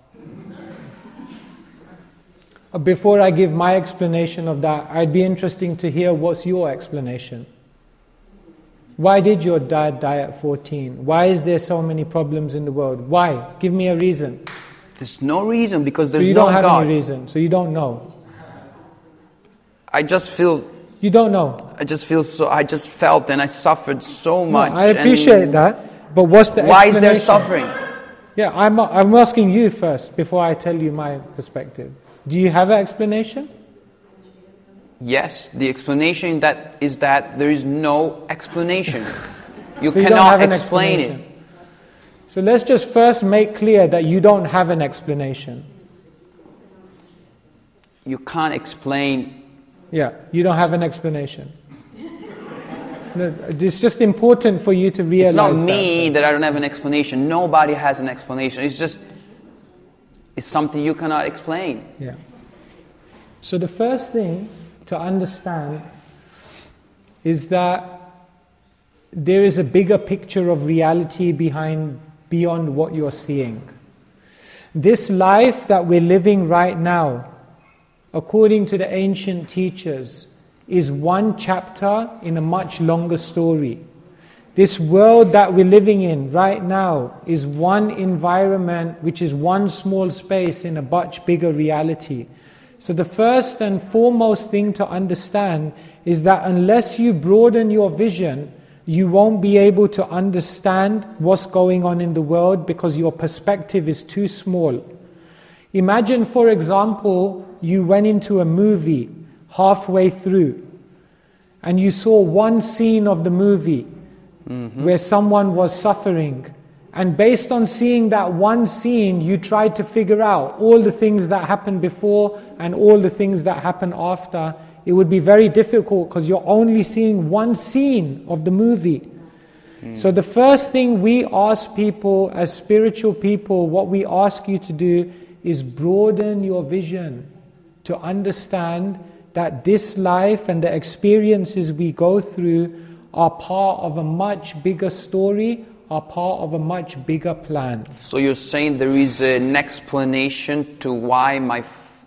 Before I give my explanation of that, I'd be interesting to hear what's your explanation. Why did your dad die at fourteen? Why is there so many problems in the world? Why? Give me a reason. There's no reason, because there's so you no don't have God. any reason, so you don't know. I just feel... You don't know. I just feel so... I just felt and I suffered so much. No, I appreciate that, but what's the Why is explanation? there suffering? Yeah, I'm, I'm asking you first before I tell you my perspective. Do you have an explanation? Yes, the explanation that is that there is no explanation. You so you cannot explain it. So let's just first make clear that you don't have an explanation. You can't explain. Yeah, you don't have an explanation. No, it's just important for you to realize It's not that me first. that I don't have an explanation. Nobody has an explanation. It's just, it's something you cannot explain. Yeah. So the first thing to understand is that there is a bigger picture of reality behind beyond what you're seeing. This life that we're living right now, according to the ancient teachers, is one chapter in a much longer story. This world that we're living in right now is one environment which is one small space in a much bigger reality. So the first and foremost thing to understand is that unless you broaden your vision, you won't be able to understand what's going on in the world because your perspective is too small. Imagine, for example, you went into a movie halfway through and you saw one scene of the movie mm-hmm. where someone was suffering. And based on seeing that one scene, you tried to figure out all the things that happened before and all the things that happened after. It would be very difficult because you're only seeing one scene of the movie. Mm. So the first thing we ask people as spiritual people, what we ask you to do is broaden your vision to understand that this life and the experiences we go through are part of a much bigger story, are part of a much bigger plan. So you're saying there is an explanation to why my,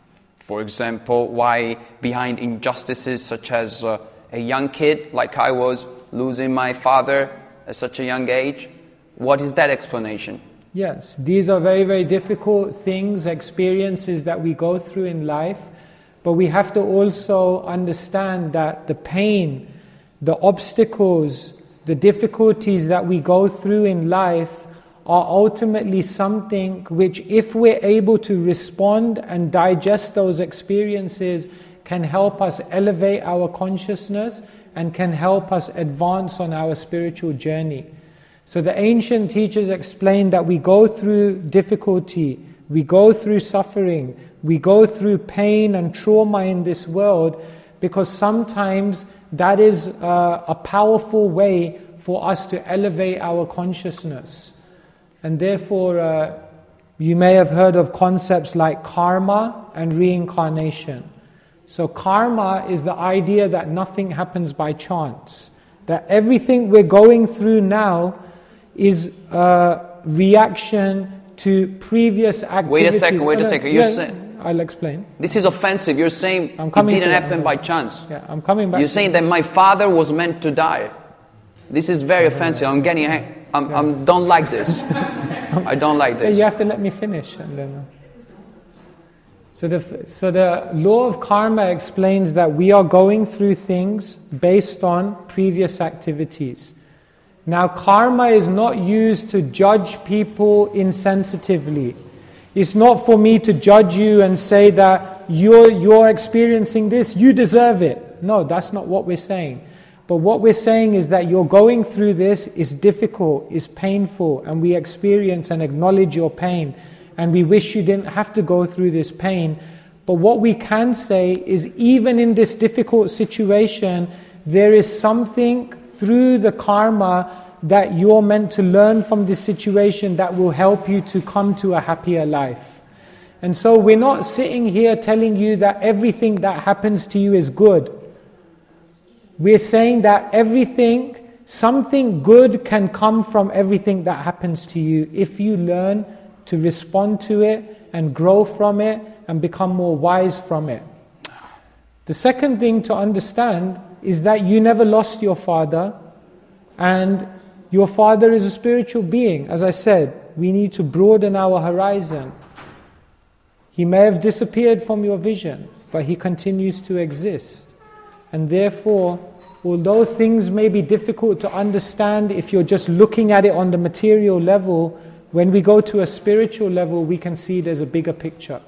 for example, why behind injustices such as uh, a young kid, like I was, losing my father at such a young age, what is that explanation? Yes, these are very, very difficult things, experiences that we go through in life, but we have to also understand that the pain, the obstacles, the difficulties that we go through in life are ultimately something which, if we're able to respond and digest those experiences, can help us elevate our consciousness and can help us advance on our spiritual journey. So the ancient teachers explained that we go through difficulty, we go through suffering, we go through pain and trauma in this world because sometimes that is uh, a powerful way for us to elevate our consciousness. And therefore, uh, you may have heard of concepts like karma and reincarnation. So karma is the idea that nothing happens by chance. That everything we're going through now is a reaction to previous activities. Wait a second, wait a second. You're yeah, saying... I'll explain. This is offensive. You're saying I'm coming it didn't to happen it. by chance. Yeah, I'm coming back. You're saying that my father was meant to die. This is very offensive. I'm getting... I'm, I'm Yes. don't like this. I don't like Yeah, this. you have to let me finish. And then, so the so the law of karma explains that we are going through things based on previous activities. Now, karma is not used to judge people insensitively. It's not for me to judge you and say that you're you're experiencing this, you deserve it. No, that's not what we're saying. But what we're saying is that you're going through this, is difficult, is painful, and we experience and acknowledge your pain, and we wish you didn't have to go through this pain. But what we can say is even in this difficult situation, there is something through the karma that you're meant to learn from this situation that will help you to come to a happier life. And so we're not sitting here telling you that everything that happens to you is good. We're saying that everything, something good can come from everything that happens to you if you learn to respond to it and grow from it and become more wise from it. The second thing to understand is that you never lost your father, and your father is a spiritual being. As I said, we need to broaden our horizon. He may have disappeared from your vision, but he continues to exist. And therefore, although things may be difficult to understand if you're just looking at it on the material level, when we go to a spiritual level, we can see there's a bigger picture.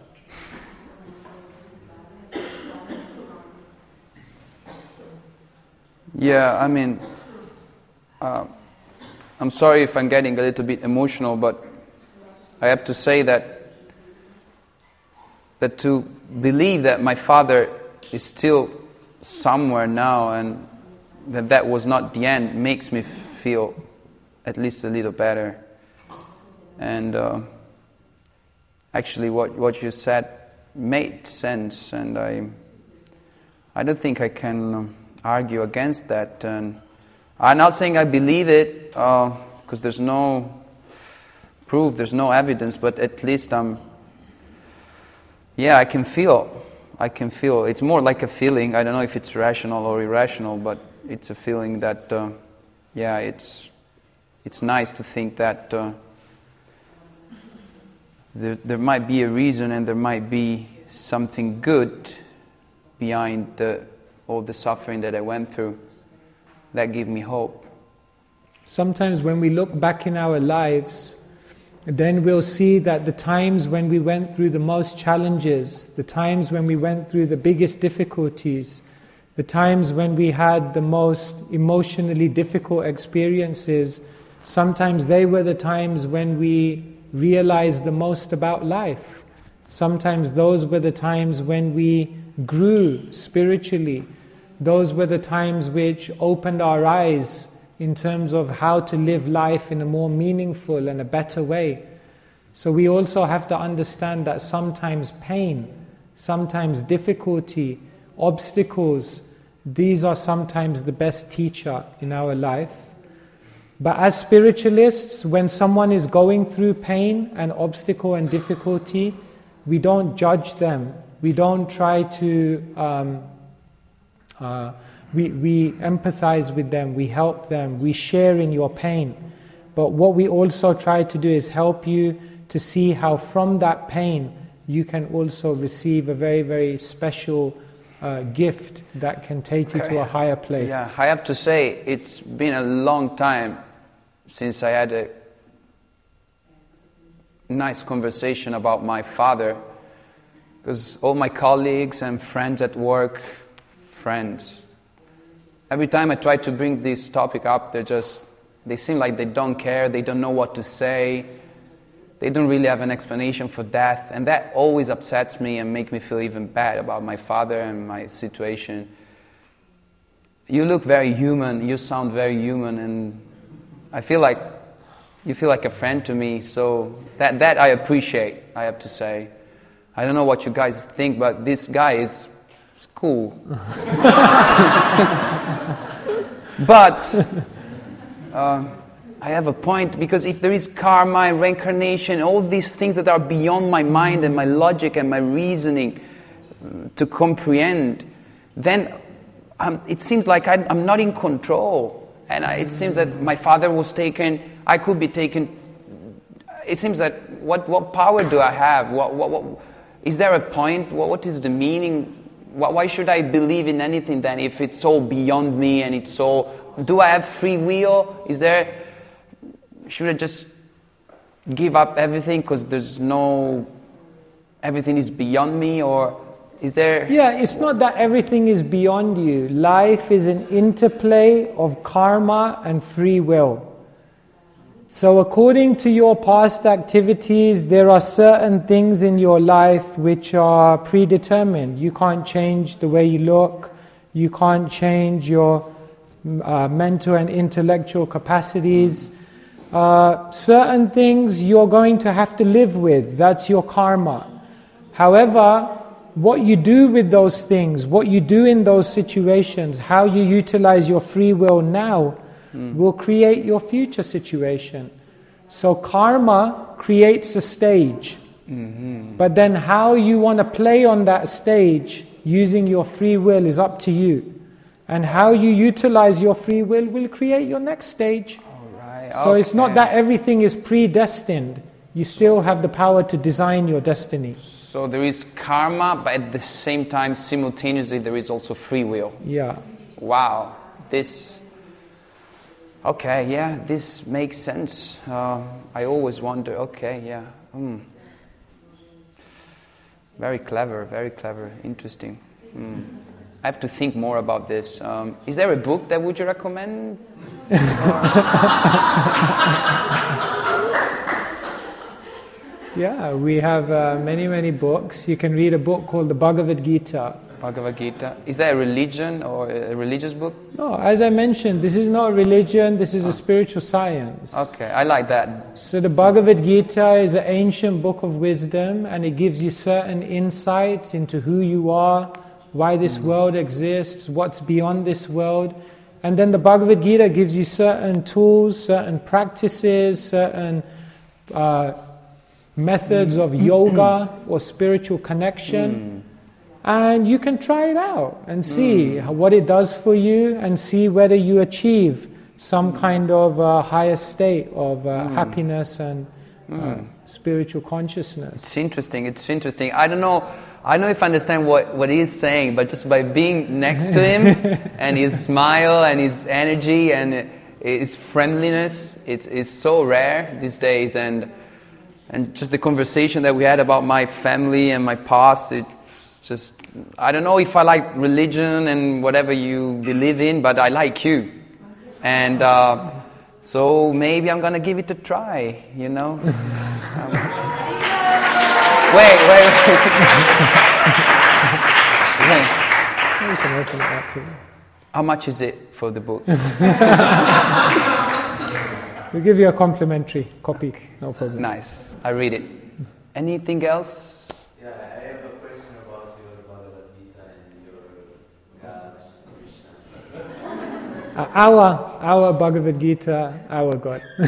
Yeah, I mean, uh, I'm sorry if I'm getting a little bit emotional, but I have to say that that to believe that my father is still somewhere now and that that was not the end makes me feel at least a little better. And uh, actually what, what you said made sense, and I I don't think I can um, argue against that. And I'm not saying I believe it, because uh, there's no proof, there's no evidence, but at least I'm, yeah, I can feel, I can feel. It's more like a feeling. I don't know if it's rational or irrational, but it's a feeling that, uh, yeah, it's it's nice to think that uh, there, there might be a reason and there might be something good behind the, all the suffering that I went through. That gave me hope. Sometimes when we look back in our lives, then we'll see that the times when we went through the most challenges, the times when we went through the biggest difficulties, the times when we had the most emotionally difficult experiences, sometimes they were the times when we realized the most about life. Sometimes those were the times when we grew spiritually. Those were the times which opened our eyes in terms of how to live life in a more meaningful and a better way. So we also have to understand that sometimes pain, sometimes difficulty, obstacles, these are sometimes the best teacher in our life. But as spiritualists, when someone is going through pain and obstacle and difficulty, we don't judge them. We don't try to, um, uh, we, we empathize with them, we help them, we share in your pain. But what we also try to do is help you to see how from that pain you can also receive a very, very special uh, gift that can take you Okay. to a higher place. Yeah, I have to say, it's been a long time since I had a nice conversation about my father, because all my colleagues and friends at work, friends, every time I try to bring this topic up, they just, they seem like they don't care, they don't know what to say, they don't really have an explanation for death, and that always upsets me and makes me feel even bad about my father and my situation. You look very human, you sound very human, and I feel like you feel like a friend to me, so that, that I appreciate, I have to say. I don't know what you guys think, but this guy is, is cool. But uh, I have a point, because if there is karma and reincarnation, all these things that are beyond my mind and my logic and my reasoning to comprehend, then um, it seems like I, I'm not in control. And I, it seems that my father was taken, I could be taken. It seems that what, what power do I have? What, what, what, is there a point? What, what is the meaning? Why, why should I believe in anything then if it's all beyond me and it's all... Do I have free will? Is there... Should I just give up everything because there's no... Everything is beyond me, or... Is there... Yeah, it's not that everything is beyond you. Life is an interplay of karma and free will. So according to your past activities, there are certain things in your life which are predetermined. You can't change the way you look. You can't change your uh, mental and intellectual capacities. Uh, certain things you're going to have to live with. That's your karma. However, what you do with those things, what you do in those situations, how you utilize your free will now, Mm. will create your future situation. So karma creates a stage. Mm-hmm. But then how you want to play on that stage using your free will is up to you. And how you utilize your free will will create your next stage. All right. So okay. it's not that everything is predestined. You still have the power to design your destiny. So there is karma, but at the same time, simultaneously, there is also free will. Yeah. Wow. This... Okay, yeah, this makes sense. Uh, I always wonder, okay, yeah. Mm. Very clever, very clever, interesting. Mm. I have to think more about this. Um, is there a book that would you recommend? Yeah, we have uh, many, many books. You can read a book called the Bhagavad Gita. Bhagavad Gita. Is that a religion or a religious book? No, as I mentioned, this is not a religion, this is a spiritual science. Okay, I like that. So the Bhagavad Gita is an ancient book of wisdom, and it gives you certain insights into who you are, why this mm. world exists, what's beyond this world. And then the Bhagavad Gita gives you certain tools, certain practices, certain uh, methods of yoga or spiritual connection. Mm. And you can try it out and see mm. what it does for you, and see whether you achieve some kind of uh, higher state of uh, mm. happiness and mm. uh, spiritual consciousness. It's interesting, it's interesting. I don't know, I don't know if I understand what, what he's saying, but just by being next to him and his smile and his energy and his friendliness, it, it's so rare these days. And, and just the conversation that we had about my family and my past, it just, I don't know if I like religion and whatever you believe in, but I like you. And uh, so maybe I'm going to give it a try, you know. um, wait, wait, wait. wait. You can open it up too. How much is it for the book? We'll give you a complimentary copy, no problem. Nice, I read it. Anything else? Uh, our, our Bhagavad Gita, our God. I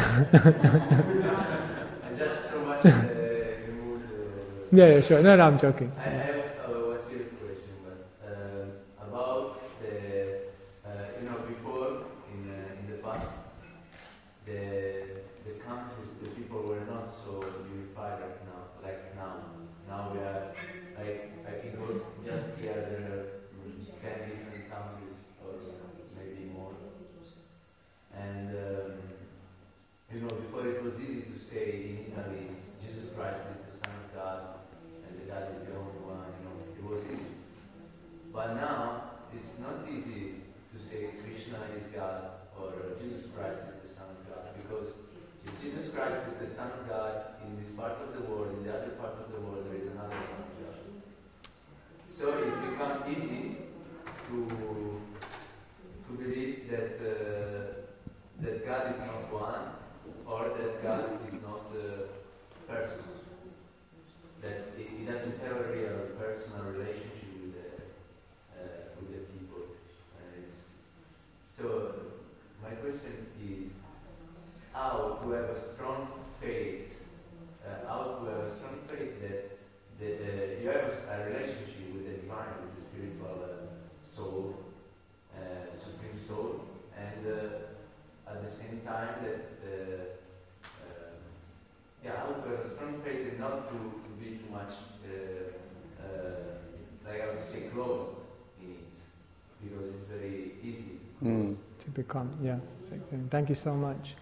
just so much uh, removed. Uh, yeah, yeah, sure. No, no, I'm joking. I have uh, one serious question, but uh, about the, uh, you know, before in uh, in the past, the the countries, the people were not so unified like now. Like now, now we are like I think just here there are ten different countries or maybe more. And, um, you know, before it was easy to say in Italy, Jesus Christ is the Son of God, and that God is the only one, you know, it was easy. But now, it's not easy to say Krishna is God, or Jesus Christ is the Son of God, because if Jesus Christ is the Son of God, in this part of the world, in the other part of the world, there is another Son of God. So it becomes easy to, to believe that uh, that God is not one, or that God is not uh, personal. That he, he doesn't have a real personal relationship with the, uh, with the people. And it's, so, my question is, how to have a strong faith, uh, how to have a strong faith that the, uh, you have a relationship with the divine, with the spiritual uh, soul, uh, supreme soul, and uh, at the same time that uh, uh, yeah, how to have a strong faith and not to, to be too much uh, uh, like I would say closed in it, because it's very easy mm. to become, yeah. Thank you so much.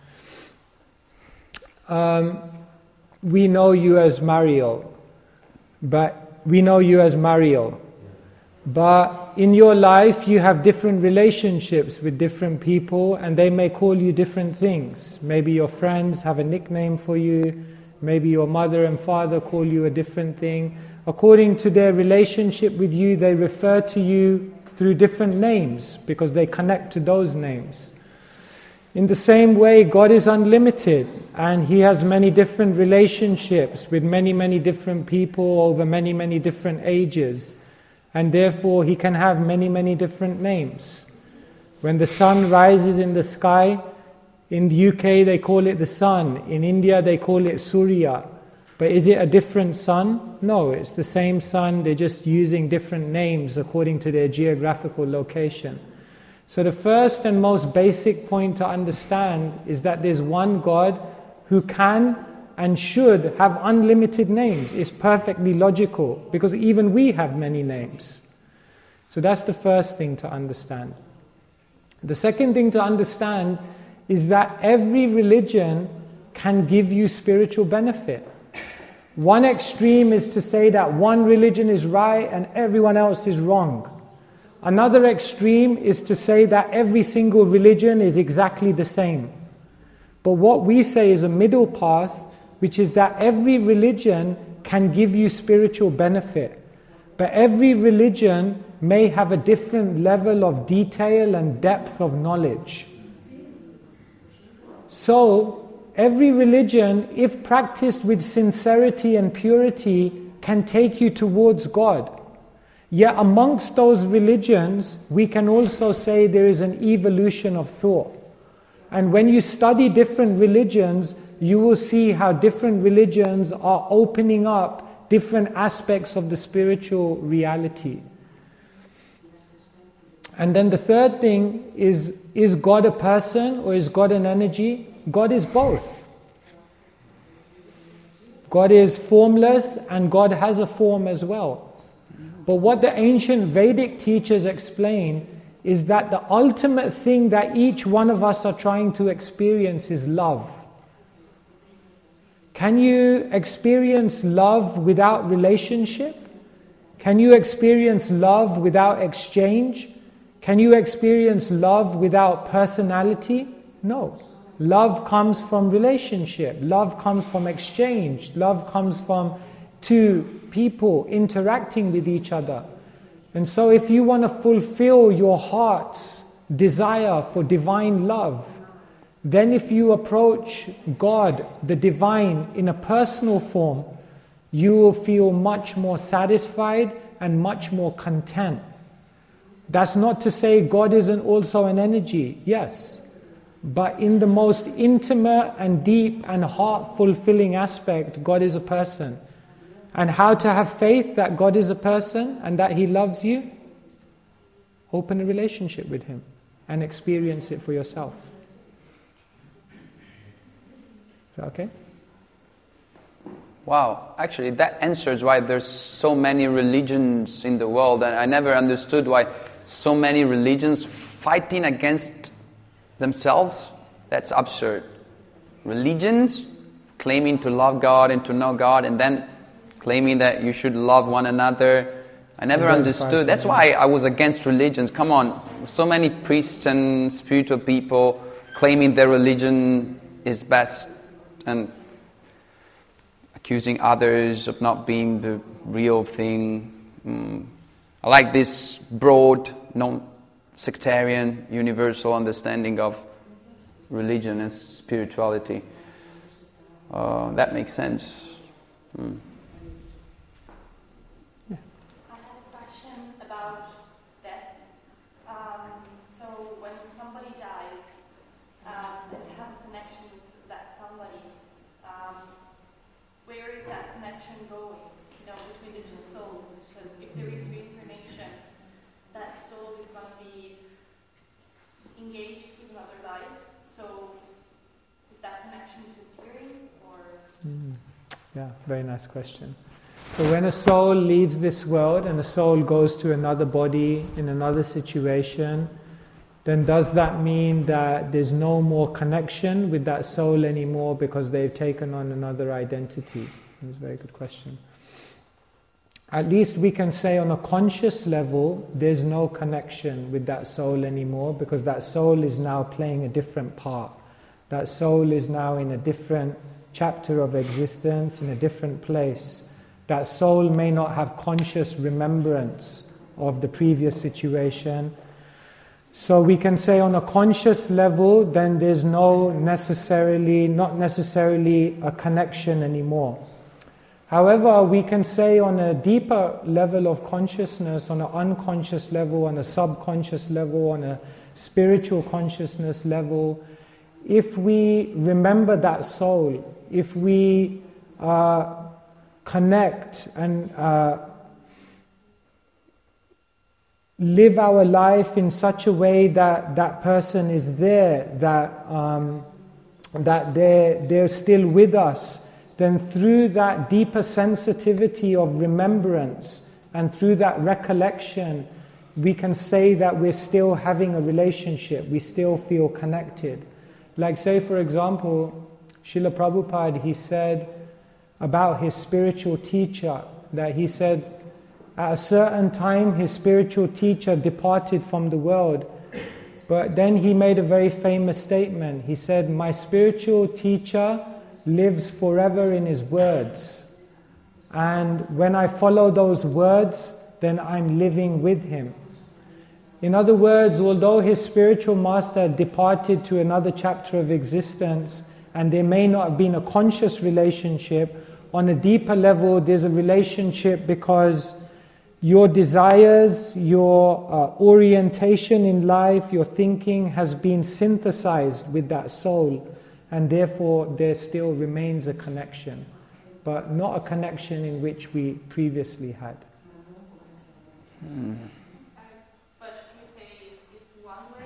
Um, we know you as Mario, but we know you as Mario. But in your life, you have different relationships with different people, and they may call you different things. Maybe your friends have a nickname for you. Maybe your mother and father call you a different thing. According to their relationship with you, they refer to you through different names because they connect to those names. In the same way, God is unlimited, and He has many different relationships with many, many different people over many, many different ages. And therefore, He can have many, many different names. When the sun rises in the sky, In the U K they call it the sun. In India they call it Surya. But is it a different sun? No, it's the same sun. They're just using different names according to their geographical location. So the first and most basic point to understand is that there's one God who can and should have unlimited names. It's perfectly logical because even we have many names. So that's the first thing to understand. The second thing to understand is that every religion can give you spiritual benefit. One extreme is to say that one religion is right and everyone else is wrong. Another extreme is to say that every single religion is exactly the same. But what we say is a middle path, which is that every religion can give you spiritual benefit. But every religion may have a different level of detail and depth of knowledge. So, every religion, if practiced with sincerity and purity, can take you towards God. Yet amongst those religions, we can also say there is an evolution of thought. And when you study different religions, you will see how different religions are opening up different aspects of the spiritual reality. And then the third thing is, is God a person or is God an energy? God is both. God is formless and God has a form as well. But what the ancient Vedic teachers explain is that the ultimate thing that each one of us are trying to experience is love. Can you experience love without relationship? Can you experience love without exchange? Can you experience love without personality? No. Love comes from relationship. Love comes from exchange. Love comes from two people interacting with each other. And so if you want to fulfill your heart's desire for divine love, then if you approach God, the divine, in a personal form, you will feel much more satisfied and much more content. That's not to say God isn't also an energy, yes. But in the most intimate and deep and heart-fulfilling aspect, God is a person. And how to have faith that God is a person and that He loves you? Open a relationship with Him and experience it for yourself. Is that okay? Wow, actually that answers why there's so many religions in the world, and I never understood why so many religions fighting against themselves. That's absurd. Religions claiming to love God and to know God, and then claiming that you should love one another. I never understood. That's why I was against religions. Come on, so many priests and spiritual people claiming their religion is best and accusing others of not being the real thing. Mm. I like this broad, non-sectarian, universal understanding of religion and spirituality. Uh, that makes sense. Mm. I have a question about death. Um, so when somebody dies, um, and you have a connection with that somebody, um, where is that connection going? You know, between the two souls? Because if there is reincarnation, that soul is going to be engaged with another life. So is that connection disappearing, or? Mm. Yeah, very nice question. So when a soul leaves this world and a soul goes to another body in another situation, then does that mean that there's no more connection with that soul anymore because they've taken on another identity? That's a very good question. At least we can say on a conscious level, there's no connection with that soul anymore because that soul is now playing a different part. That soul is now in a different chapter of existence, in a different place. That soul may not have conscious remembrance of the previous situation. So we can say on a conscious level, then there's no necessarily, not necessarily a connection anymore. However, we can say on a deeper level of consciousness, on an unconscious level, on a subconscious level, on a spiritual consciousness level, if we remember that soul, if we uh, connect and uh, live our life in such a way that that person is there, that um, that they're, they're still with us, then through that deeper sensitivity of remembrance and through that recollection, we can say that we're still having a relationship, we still feel connected. Like say for example, Srila Prabhupada, he said about his spiritual teacher, that he said at a certain time his spiritual teacher departed from the world, but then he made a very famous statement. He said, my spiritual teacher lives forever in his words, and when I follow those words, then I'm living with him. In other words, although his spiritual master departed to another chapter of existence, and there may not have been a conscious relationship, on a deeper level there's a relationship because your desires, your uh, orientation in life, your thinking has been synthesized with that soul, and therefore there still remains a connection, but not a connection in which we previously had. Hmm. But you say it's one way?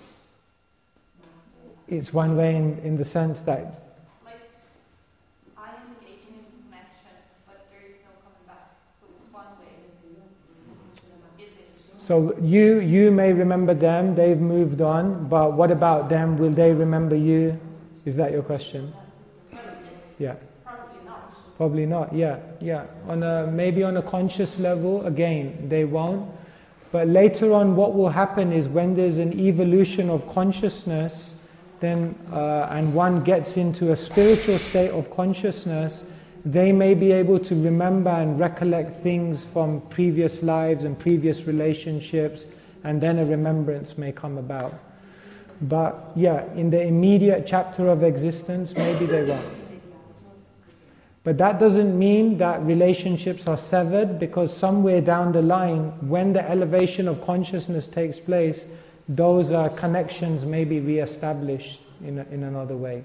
It's one way in, in the sense that Like, I am engaging in connection, but there is no coming back. So it's one way. Is it? So you you may remember them, they've moved on, but what about them? Will they remember you? Is that your question? Yeah. Probably not. Probably not, yeah, yeah. On a, maybe on a conscious level, again, they won't. But later on what will happen is when there's an evolution of consciousness, then uh, and one gets into a spiritual state of consciousness, they may be able to remember and recollect things from previous lives and previous relationships, and then a remembrance may come about. But yeah, in the immediate chapter of existence, maybe they won't. But that doesn't mean that relationships are severed, because somewhere down the line, when the elevation of consciousness takes place, those uh, connections may be re-established in, a, in another way.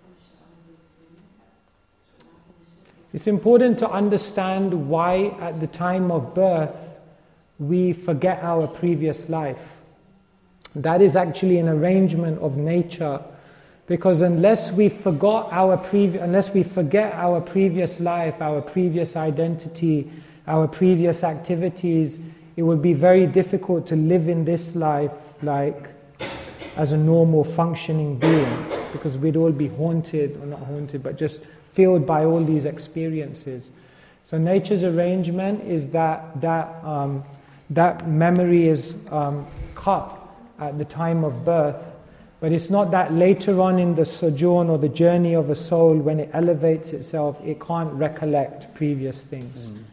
It's important to understand why at the time of birth we forget our previous life. That is actually an arrangement of nature, because unless we forgot our previ- unless we forget our previous life, our previous identity, our previous activities, it would be very difficult to live in this life like as a normal functioning being, because we'd all be haunted, or not haunted, but just filled by all these experiences. So nature's arrangement is that that um, that memory is um, cut at the time of birth, but it's not that later on in the sojourn or the journey of a soul, when it elevates itself, it can't recollect previous things. Mm.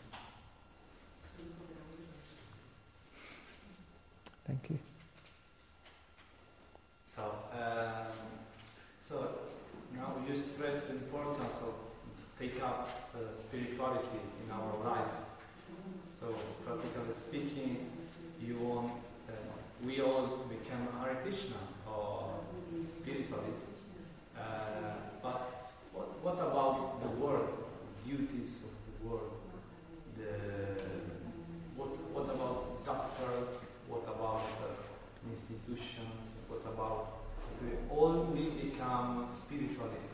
Thank you. So, um, so now you stress the importance of take up uh, spirituality in our life. So, practically speaking, you want uh, we all become Hare Krishna or spiritualists. Uh, but what, what about the world, duties of the world? The what, what about doctors? What about uh, institutions? What about we all will become spiritualists?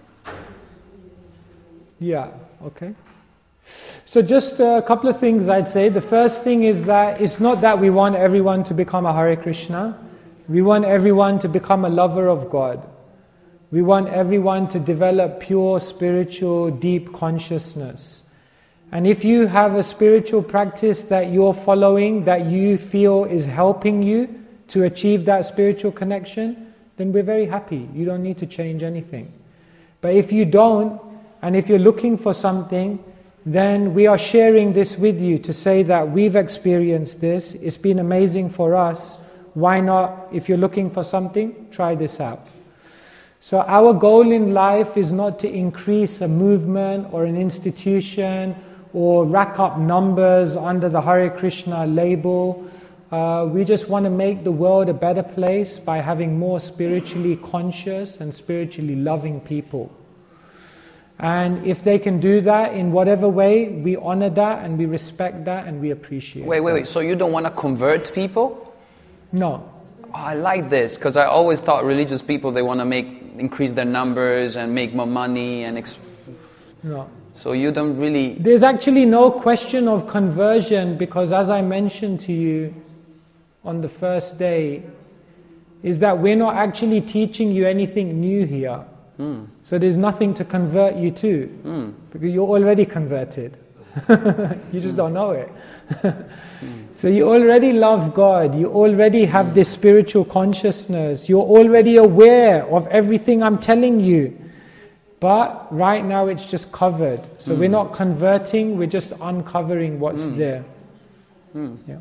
Yeah, okay. So just a couple of things I'd say. The first thing is that it's not that we want everyone to become a Hare Krishna. We want everyone to become a lover of God. We want everyone to develop pure, spiritual, deep consciousness. And if you have a spiritual practice that you're following, that you feel is helping you to achieve that spiritual connection, then we're very happy. You don't need to change anything. But if you don't, and if you're looking for something, then we are sharing this with you to say that we've experienced this, it's been amazing for us. Why not, if you're looking for something, try this out. So our goal in life is not to increase a movement or an institution or rack up numbers under the Hare Krishna label Uh, we just want to make the world a better place by having more spiritually conscious and spiritually loving people. And if they can do that in whatever way, we honor that and we respect that and we appreciate Wait, wait, that. wait. So you don't want to convert people? No. Oh, I like this, because I always thought religious people, they want to make increase their numbers and make more money and... Ex- No. So you don't really... There's actually no question of conversion, because as I mentioned to you on the first day, is that we're not actually teaching you anything new here. Mm. So there's nothing to convert you to, Mm. because you're already converted. You just don't know it. So you already love God, you already have this spiritual consciousness, you're already aware of everything I'm telling you. But right now it's just covered. So Mm. we're not converting, we're just uncovering what's Mm. there. Mm. Yeah.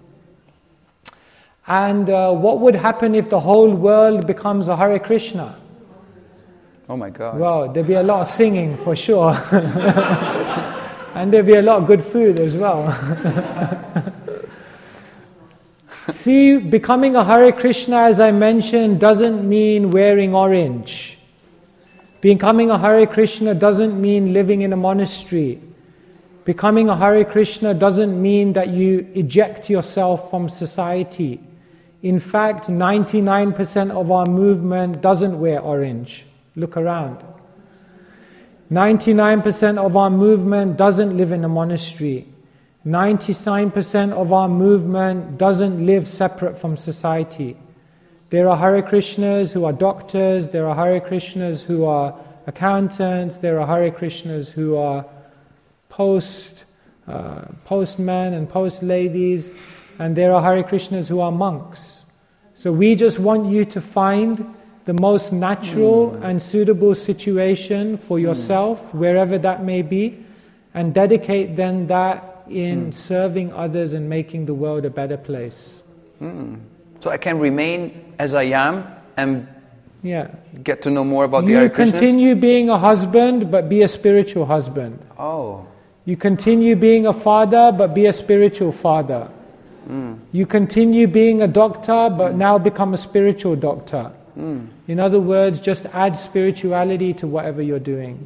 And uh, what would happen if the whole world becomes a Hare Krishna? Oh my God. Well, there'd be a lot of singing for sure. And there'd be a lot of good food as well. See, becoming a Hare Krishna, as I mentioned, doesn't mean wearing orange. Becoming a Hare Krishna doesn't mean living in a monastery. Becoming a Hare Krishna doesn't mean that you eject yourself from society. In fact, ninety-nine percent of our movement doesn't wear orange. Look around. ninety-nine percent of our movement doesn't live in a monastery. ninety-nine percent of our movement doesn't live separate from society. There are Hare Krishnas who are doctors, there are Hare Krishnas who are accountants, there are Hare Krishnas who are post, uh, postmen and post ladies, and there are Hare Krishnas who are monks. So we just want you to find the most natural mm. and suitable situation for yourself, mm. wherever that may be, and dedicate then that in mm. serving others and making the world a better place. Mm. So I can remain as I am and yeah. get to know more about you the Hare Krishnas? You continue being a husband, but be a spiritual husband. Oh. You continue being a father, but be a spiritual father. Mm. You continue being a doctor, but mm. now become a spiritual doctor. Mm. In other words, just add spirituality to whatever you're doing.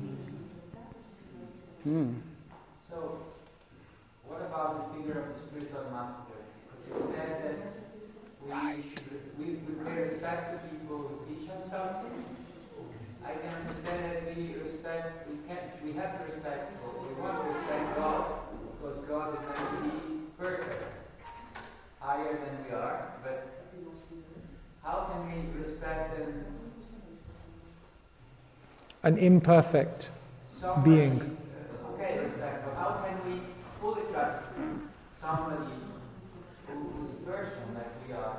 Mm. So, what about the figure of the spiritual master? Because you said that we should we, we pay respect to people who teach us something. I can understand that we respect, we can, we have to respect, or we want to respect God, because God is meant to be perfect, higher than we are. But how can we respect an, an imperfect somebody, being? Uh, okay, respect, but how can we fully trust somebody who, who's a person like we are?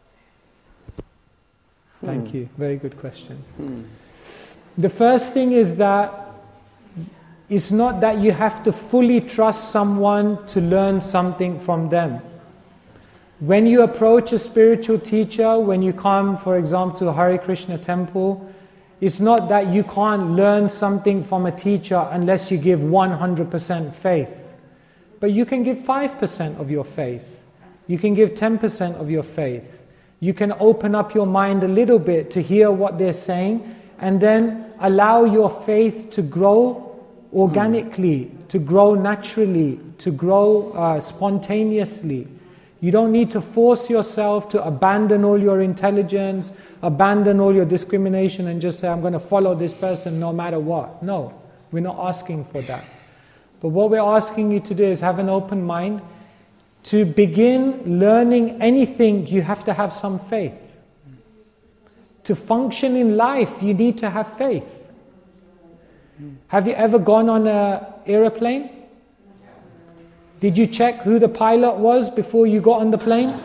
Thank Hmm. you. Very good question. Hmm. The first thing is that it's not that you have to fully trust someone to learn something from them. When you approach a spiritual teacher, when you come, for example, to a Hare Krishna temple, it's not that you can't learn something from a teacher unless you give one hundred percent faith. But you can give five percent of your faith. You can give ten percent of your faith. You can open up your mind a little bit to hear what they're saying, and then allow your faith to grow organically, mm. to grow naturally, to grow uh, spontaneously. You don't need to force yourself to abandon all your intelligence, abandon all your discrimination and just say, I'm going to follow this person no matter what. No, we're not asking for that. But what we're asking you to do is have an open mind. To begin learning anything, you have to have some faith. To function in life, you need to have faith. Have you ever gone on an aeroplane? Did you check who the pilot was before you got on the plane?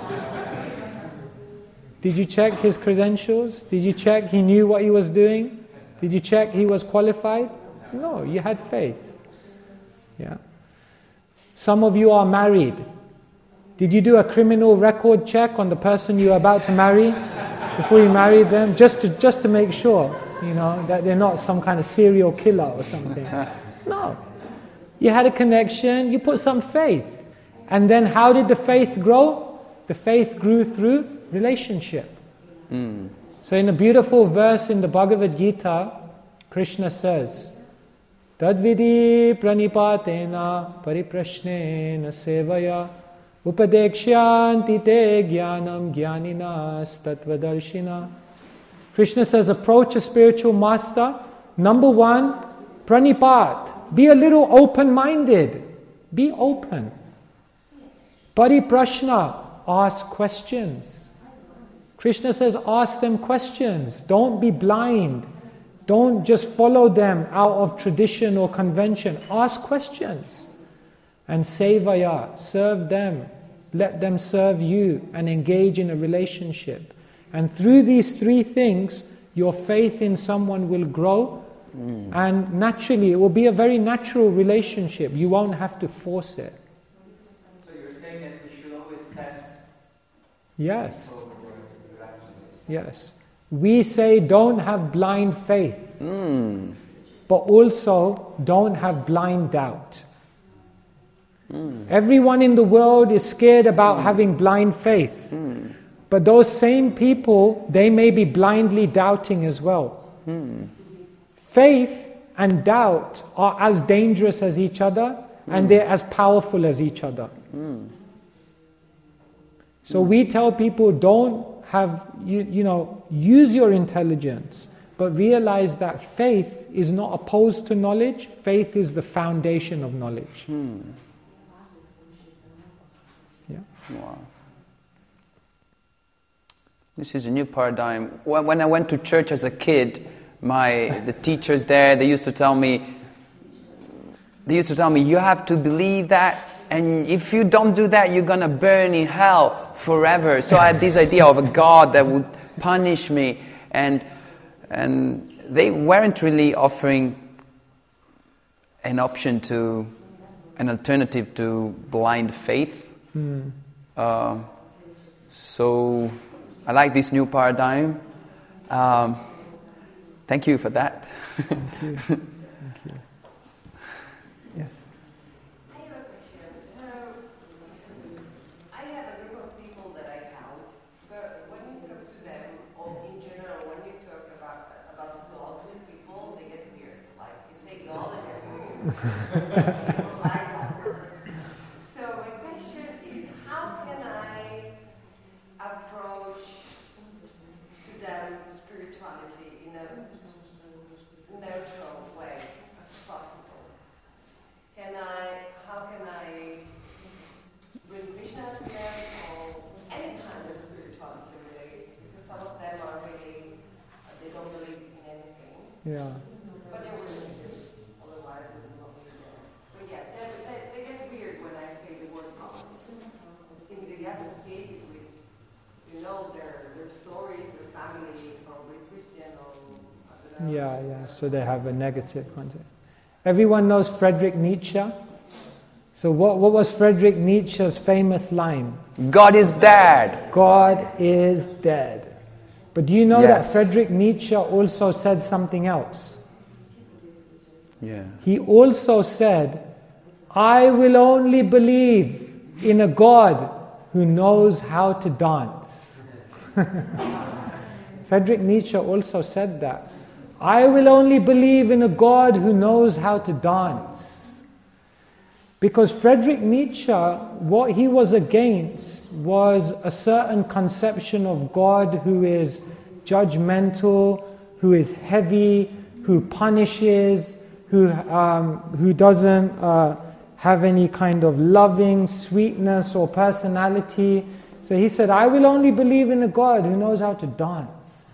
Did you check his credentials? Did you check he knew what he was doing? Did you check he was qualified? No, you had faith. Yeah. Some of you are married. Did you do a criminal record check on the person you're about to marry before you married them? Just to, just to make sure, you know, that they're not some kind of serial killer or something. No. You had a connection, you put some faith. And then how did the faith grow? The The faith grew through relationship. Mm. So in a beautiful verse in the Bhagavad Gita, Krishna says, Tadvidi pranipatena pariprashnena sevaya upadekshanti te jnanam jnaninas tattvadarshina. Krishna says, approach a spiritual master. Number one, pranipat. Be a little open-minded. Be open. Pariprashna. Ask questions. Krishna says, ask them questions. Don't be blind. Don't just follow them out of tradition or convention. Ask questions. And sevaya, serve them. Let them serve you and engage in a relationship. And through these three things, your faith in someone will grow. Mm. And naturally, it will be a very natural relationship. You won't have to force it. So you're saying that we should always test? Yes. Yes. We say don't have blind faith, mm. but also don't have blind doubt. Mm. Everyone in the world is scared about mm. having blind faith. Mm. But those same people, they may be blindly doubting as well. Mm. Faith and doubt are as dangerous as each other, mm. and they're as powerful as each other. Mm. So mm. we tell people, don't have, you, you know, use your intelligence, but realize that faith is not opposed to knowledge. Faith is the foundation of knowledge. Mm. Yeah. Wow. This is a new paradigm. When I went to church as a kid, my the teachers there, they used to tell me, they used to tell me, you have to believe that, and if you don't do that, you're gonna burn in hell forever. So I had this idea of a God that would punish me, and and they weren't really offering an option to, an alternative to blind faith. Mm. Uh, so. I like this new paradigm. Um, thank you for that. Thank you. Thank you. Yes. I have a question. So, I have a group of people that I help, but when you talk to them, or in general, when you talk about about God with people, they get weird. Like, you say God, and they're weird. People like that word. So, my question is, how can I approach to them spirituality in a neutral way as possible? Can I, how can I bring Krishna to them, or any kind of spirituality really? Because some of them are really, they don't believe in anything. Yeah. But they're willing to, otherwise they would not be there. But yeah, they, they, they get weird when I say the word God. I think they get associated with, you know, their their stories, their family, probably Christian or I don't know. Yeah, yeah. So they have a negative content. Everyone knows Friedrich Nietzsche. So what, what was Friedrich Nietzsche's famous line? God is dead. God is dead. But do you know Yes. that Friedrich Nietzsche also said something else? Yeah. He also said, I will only believe in a God who knows how to dance. Friedrich Nietzsche also said that. I will only believe in a God who knows how to dance. Because Friedrich Nietzsche, what he was against was a certain conception of God who is judgmental, who is heavy, who punishes, who, um, who doesn't uh, have any kind of loving sweetness or personality. So he said, I will only believe in a God who knows how to dance.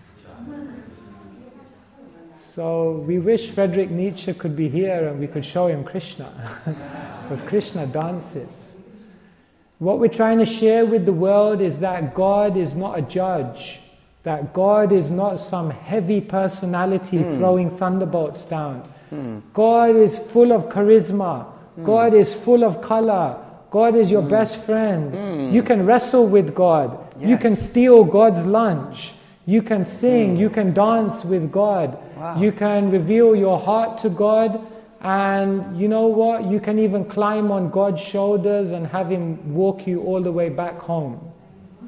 So we wish Friedrich Nietzsche could be here and we could show him Krishna. Because Krishna dances. What we're trying to share with the world is that God is not a judge. That God is not some heavy personality mm. throwing thunderbolts down. Mm. God is full of charisma. Mm. God is full of color. God is your mm. best friend. Mm. You can wrestle with God. Yes. You can steal God's lunch. You can sing. Mm. You can dance with God. Wow. You can reveal your heart to God. And you know what? You can even climb on God's shoulders and have Him walk you all the way back home.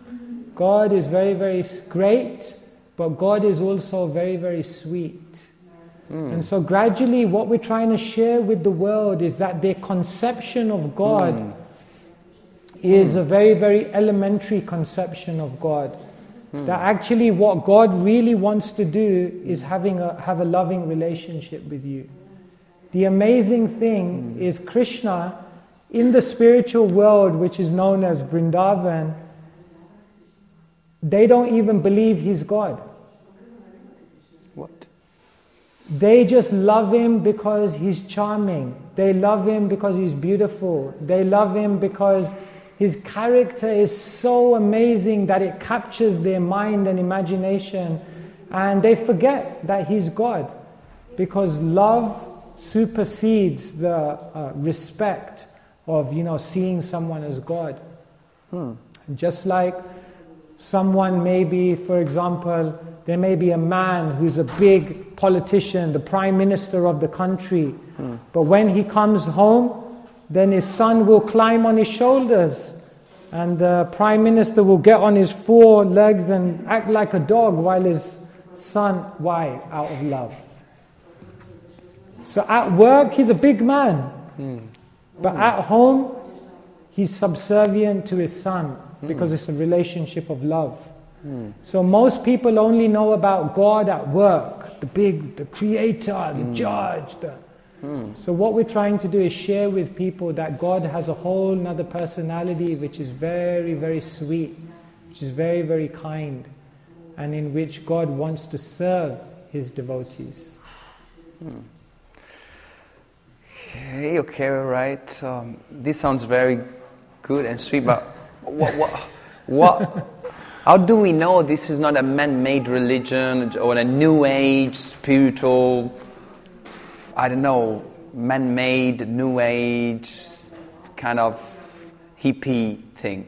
God is very, very great, but God is also very, very sweet. Mm. And so gradually what we're trying to share with the world is that their conception of God mm. is mm. a very, very elementary conception of God. Mm. That actually what God really wants to do is having a, have a loving relationship with you. The amazing thing mm. is Krishna, in the spiritual world, which is known as Vrindavan, they don't even believe he's God. What? They just love him because he's charming. They love him because he's beautiful. They love him because his character is so amazing that it captures their mind and imagination. And they forget that he's God. Because love supersedes the uh, respect of, you know, seeing someone as God. Hmm. Just like someone maybe, for example, there may be a man who's a big politician, the prime minister of the country, hmm. but when he comes home, then his son will climb on his shoulders, and the prime minister will get on his four legs and act like a dog while his son, why? Out of love. So at work, he's a big man, hmm. but at home, he's subservient to his son because it's a relationship of love. Mm. So most people only know about God at work, the big, the creator, the mm. judge. The... Mm. So what we're trying to do is share with people that God has a whole nother personality which is very, very sweet, which is very, very kind, and in which God wants to serve his devotees. Mm. Okay, okay, all right. Um, this sounds very good and sweet, but what, what, what, how do we know this is not a man-made religion or a new age, spiritual, I don't know, man-made, new age, kind of hippie thing?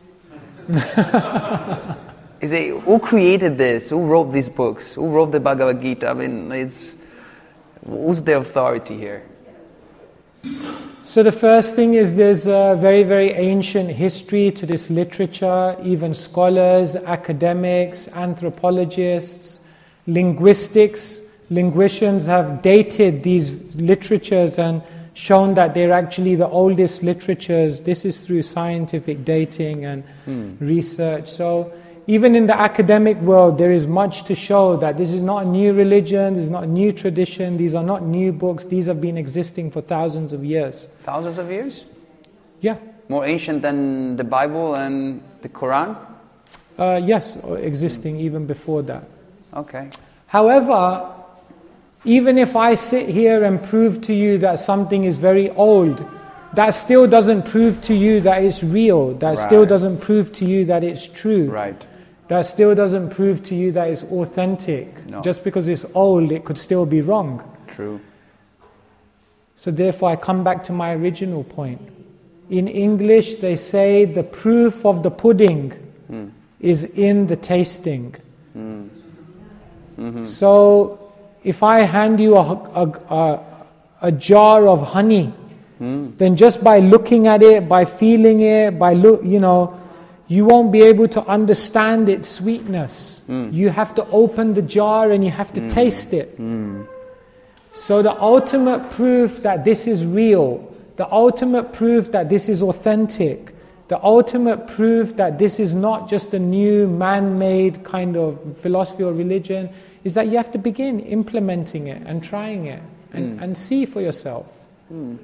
Is it, who created this? Who wrote these books? Who wrote the Bhagavad Gita? I mean, it's, who's the authority here? So the first thing is there's a very, very ancient history to this literature. Even scholars, academics, anthropologists, linguistics, linguicians have dated these literatures and shown that they're actually the oldest literatures. This is through scientific dating and hmm. research. So even in the academic world, there is much to show that this is not a new religion, this is not a new tradition, these are not new books, these have been existing for thousands of years. Thousands of years? Yeah. More ancient than the Bible and the Quran? Uh, yes, existing mm. even before that. Okay. However, even if I sit here and prove to you that something is very old, that still doesn't prove to you that it's real. That right. still doesn't prove to you that it's true. Right. That still doesn't prove to you that it's authentic. No. Just because it's old, it could still be wrong. True. So therefore, I come back to my original point. In English, they say the proof of the pudding mm. is in the tasting. Mm. Mm-hmm. So if I hand you a, a, a, a jar of honey, mm. then just by looking at it, by feeling it, by look, you know, you won't be able to understand its sweetness. Mm. You have to open the jar and you have to mm. taste it. Mm. So the ultimate proof that this is real, the ultimate proof that this is authentic, the ultimate proof that this is not just a new man-made kind of philosophy or religion, is that you have to begin implementing it and trying it and, mm. and see for yourself. Mm.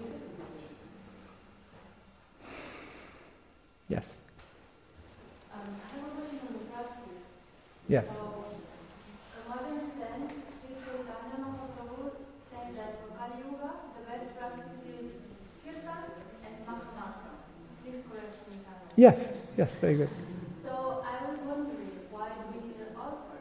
Yes. Um, I have a question on the practice. Yes. So, from what I understand, Sri Chaitanya Mahaprabhu said that for Kali Yuga, the best practice is Kirtan and Mahamantra. Please correct me if I'm wrong. Yes, yes, very good. So, I was wondering, why do we need an altar?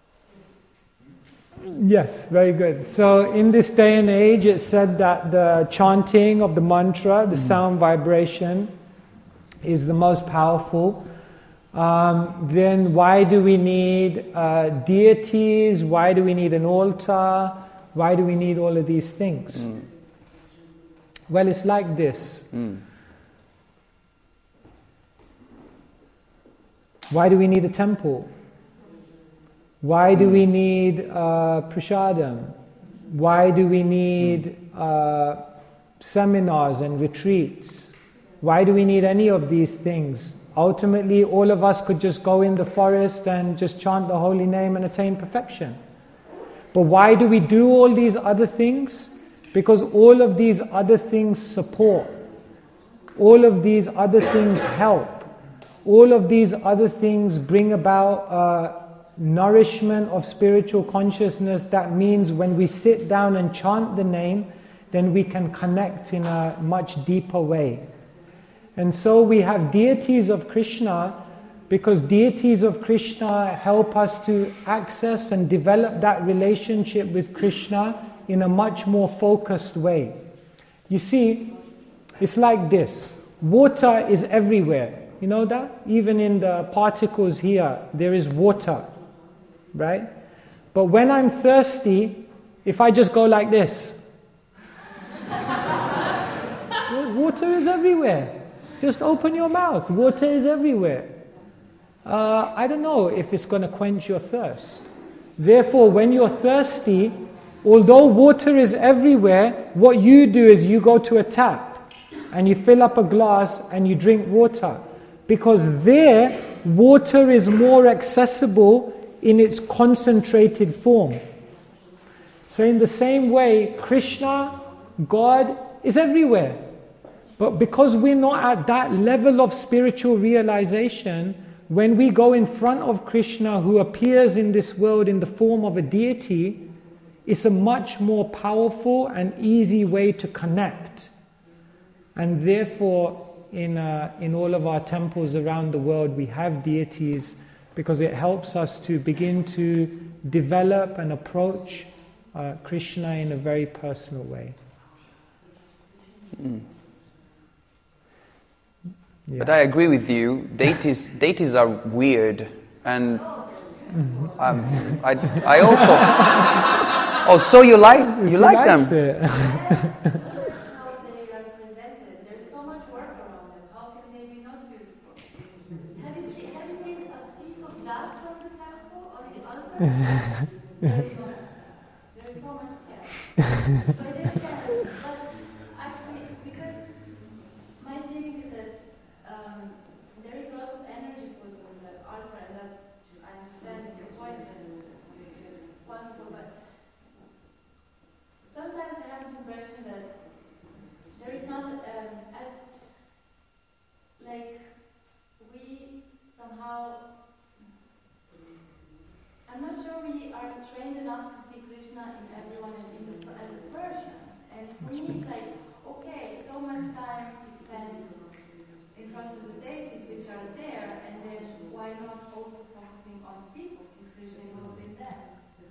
Yes, very good. So in this day and age, it's said that the chanting of the mantra, the mm. sound vibration, is the most powerful. Um, then why do we need uh, deities? Why do we need an altar? Why do we need all of these things? Mm. Well, it's like this. Mm. Why do we need a temple? Why do we need uh, prasadam? Why do we need uh, seminars and retreats? Why do we need any of these things? Ultimately, all of us could just go in the forest and just chant the holy name and attain perfection. But why do we do all these other things? Because all of these other things support. All of these other things help. All of these other things bring about uh, nourishment of spiritual consciousness. That means when we sit down and chant the name, then we can connect in a much deeper way. And so we have deities of Krishna, because deities of Krishna help us to access and develop that relationship with Krishna in a much more focused way. You see, it's like this. Water is everywhere. You know that? Even in the particles here, there is water. Right? But when I'm thirsty, if I just go like this, water is everywhere. Just open your mouth. Water is everywhere. Uh, I don't know if it's going to quench your thirst. Therefore, when you're thirsty, although water is everywhere, what you do is you go to a tap and you fill up a glass and you drink water. Because there, water is more accessible in its concentrated form. So in the same way, Krishna, God, is everywhere. But because we're not at that level of spiritual realization, when we go in front of Krishna, who appears in this world in the form of a deity, it's a much more powerful and easy way to connect. And therefore, in, uh, in all of our temples around the world, we have deities, because it helps us to begin to develop and approach uh, Krishna in a very personal way. Mm. Yeah. But I agree with you. Deities, deities are weird, and um, I, I also. Oh, so you like you like them? It. How they are presented. There's so much work around them. How can they be not beautiful? Have you seen Have you seen a piece of dust on the temple or the altar? There is no. There is so much care. So it is care. But actually, because my feeling is that. Um, there is a lot of energy put on the altar, and that's, I understand your point, and it's wonderful, but sometimes I have the impression that there is not, um, as, like, we somehow, I'm not sure we are trained enough to see Krishna in everyone as, in the, as a person, and for me it's like, okay, so much time is spent in front of the deities which are there, and then why not also focusing on people, since Krishna is also in them?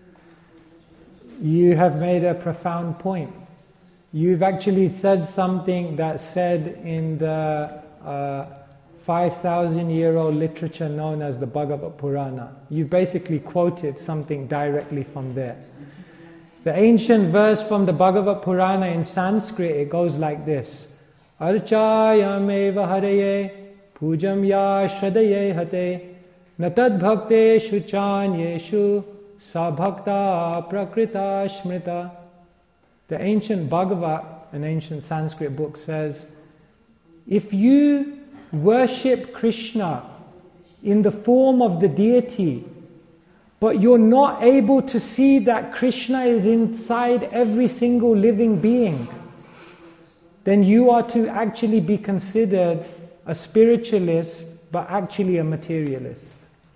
You have made a profound point. You've actually said something that's said in the uh, five thousand year old literature known as the Bhagavad Purana. You've basically quoted something directly from there. The ancient verse from the Bhagavad Purana in Sanskrit, it goes like this. Archayam eva haraye pujam ya shadaye hate natad bhakteshu chanyeshu sabhakta prakrita smrita. The ancient Bhagavad, an ancient Sanskrit book, says, if you worship Krishna in the form of the deity, but you're not able to see that Krishna is inside every single living being, then you are to actually be considered a spiritualist, but actually a materialist.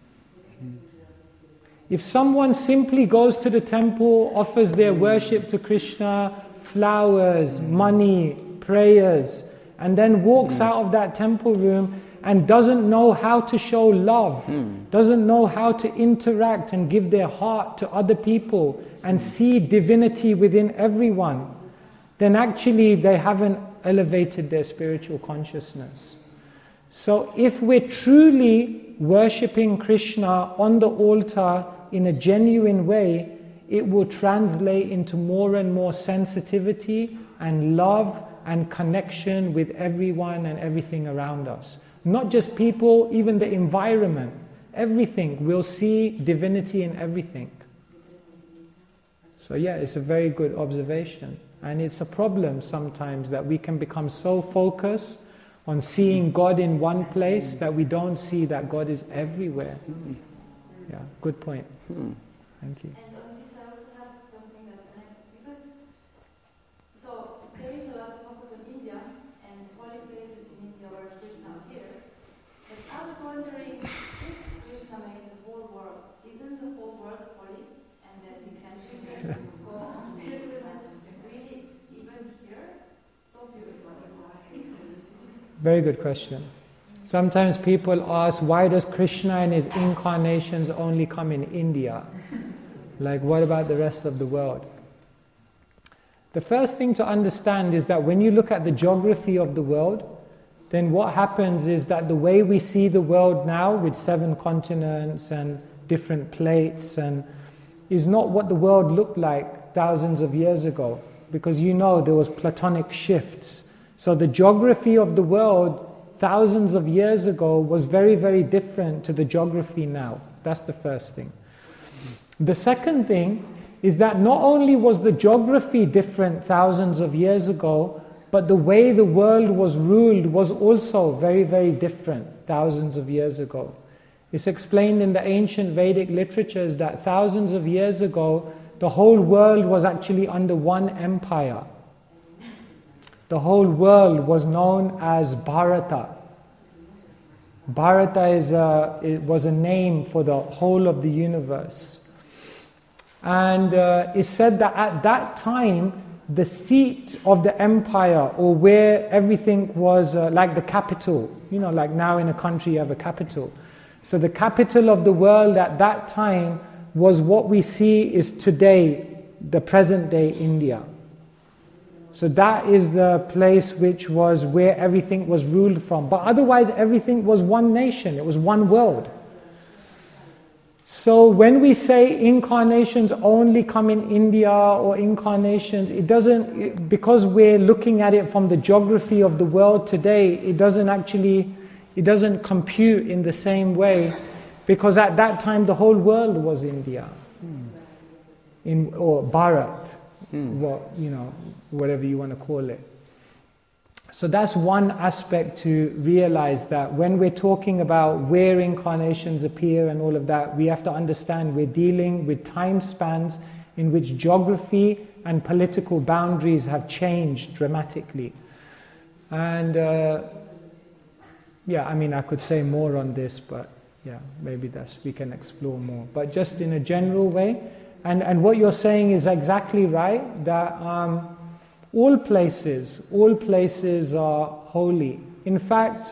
If someone simply goes to the temple, offers their worship to Krishna, flowers, money, prayers, and then walks out of that temple room and doesn't know how to show love, mm. doesn't know how to interact and give their heart to other people and see divinity within everyone, then actually they haven't elevated their spiritual consciousness. So if we're truly worshipping Krishna on the altar in a genuine way, it will translate into more and more sensitivity and love and connection with everyone and everything around us. Not just people, even the environment. everything. We'll see divinity in everything. So yeah, it's a very good observation. And it's a problem sometimes that we can become so focused on seeing God in one place that we don't see that God is everywhere. Yeah, good point. Thank you. And on this I also have something that connects, because so there is a lot of focus on India and holy places in India where Krishna appeared. But I was wondering, if Krishna made the whole world, isn't the whole world holy? And that we can just go on pilgrimage really even here? So beautiful. Very good question. Sometimes people ask, why does Krishna and his incarnations only come in India? Like, what about the rest of the world? The first thing to understand is that when you look at the geography of the world, then what happens is that the way we see the world now with seven continents and different plates and is not what the world looked like thousands of years ago, because you know there was Platonic shifts. So the geography of the world thousands of years ago was very, very different to the geography now. That's the first thing. The second thing is that not only was the geography different thousands of years ago, but the way the world was ruled was also very, very different thousands of years ago. It's explained in the ancient Vedic literatures that thousands of years ago, the whole world was actually under one empire. The whole world was known as Bharata. Bharata is a, it was a name for the whole of the universe. And uh, it's said that at that time, the seat of the empire, or where everything was uh, like the capital, you know, like now in a country you have a capital. So the capital of the world at that time was what we see is today, the present day India. So that is the place which was where everything was ruled from. But otherwise everything was one nation, it was one world. So when we say incarnations only come in India or incarnations, it doesn't, it, because we're looking at it from the geography of the world today, it doesn't actually, it doesn't compute in the same way, because at that time the whole world was India, mm. in or Bharat, mm. what you know, whatever you want to call it. So that's one aspect to realize, that when we're talking about where incarnations appear and all of that, we have to understand we're dealing with time spans in which geography and political boundaries have changed dramatically. And uh, yeah, I mean, I could say more on this, but yeah, maybe that's, we can explore more. But just in a general way, and, and what you're saying is exactly right, that um, all places, all places are holy. In fact,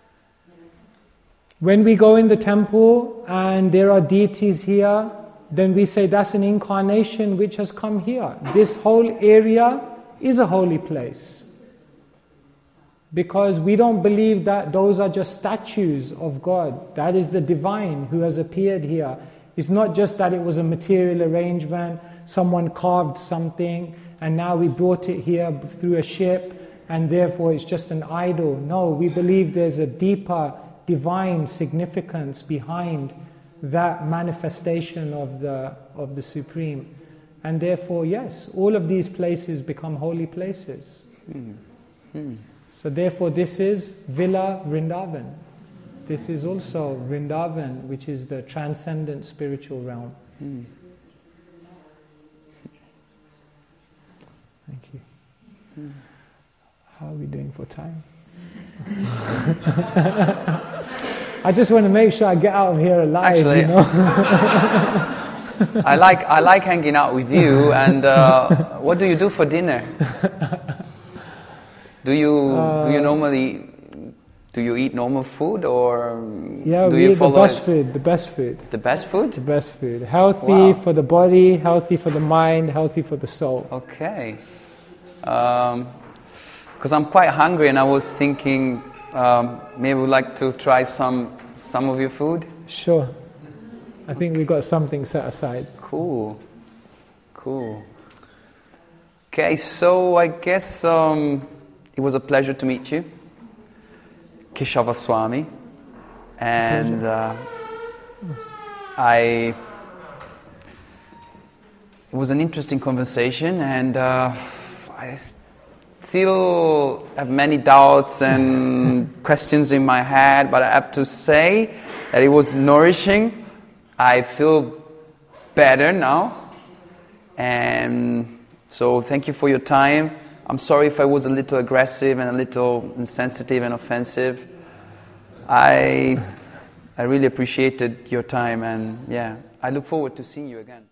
when we go in the temple and there are deities here, then we say that's an incarnation which has come here. This whole area is a holy place. Because we don't believe that those are just statues of God. That is the divine who has appeared here. It's not just that it was a material arrangement, someone carved something, and now we brought it here through a ship, and therefore it's just an idol. No, we believe there's a deeper divine significance behind that manifestation of the of the Supreme. And therefore, yes, all of these places become holy places. Mm. Mm. So therefore this is Villa Vrindavan. This is also Vrindavan, which is the transcendent spiritual realm. Mm. Thank you. Mm. How are we doing for time? I just want to make sure I get out of here alive. Actually, you know? I like I like hanging out with you. And uh, what do you do for dinner? Do you uh, do you normally do you eat normal food, or yeah, do we you eat follow the best it? food. The best food. The best food. The best food. Healthy Wow. for the body, healthy for the mind, healthy for the soul. Okay. Because um, I'm quite hungry, and I was thinking um, maybe we'd like to try some some of your food. Sure. I think we got something set aside. Cool. Cool. Okay, so I guess um, it was a pleasure to meet you, Keshava Swami, and uh, I it was an interesting conversation, and uh, I still have many doubts and questions in my head, but I have to say that it was nourishing. I feel better now, and so thank you for your time. I'm sorry if I was a little aggressive and a little insensitive and offensive. I I really appreciated your time, and yeah, I look forward to seeing you again.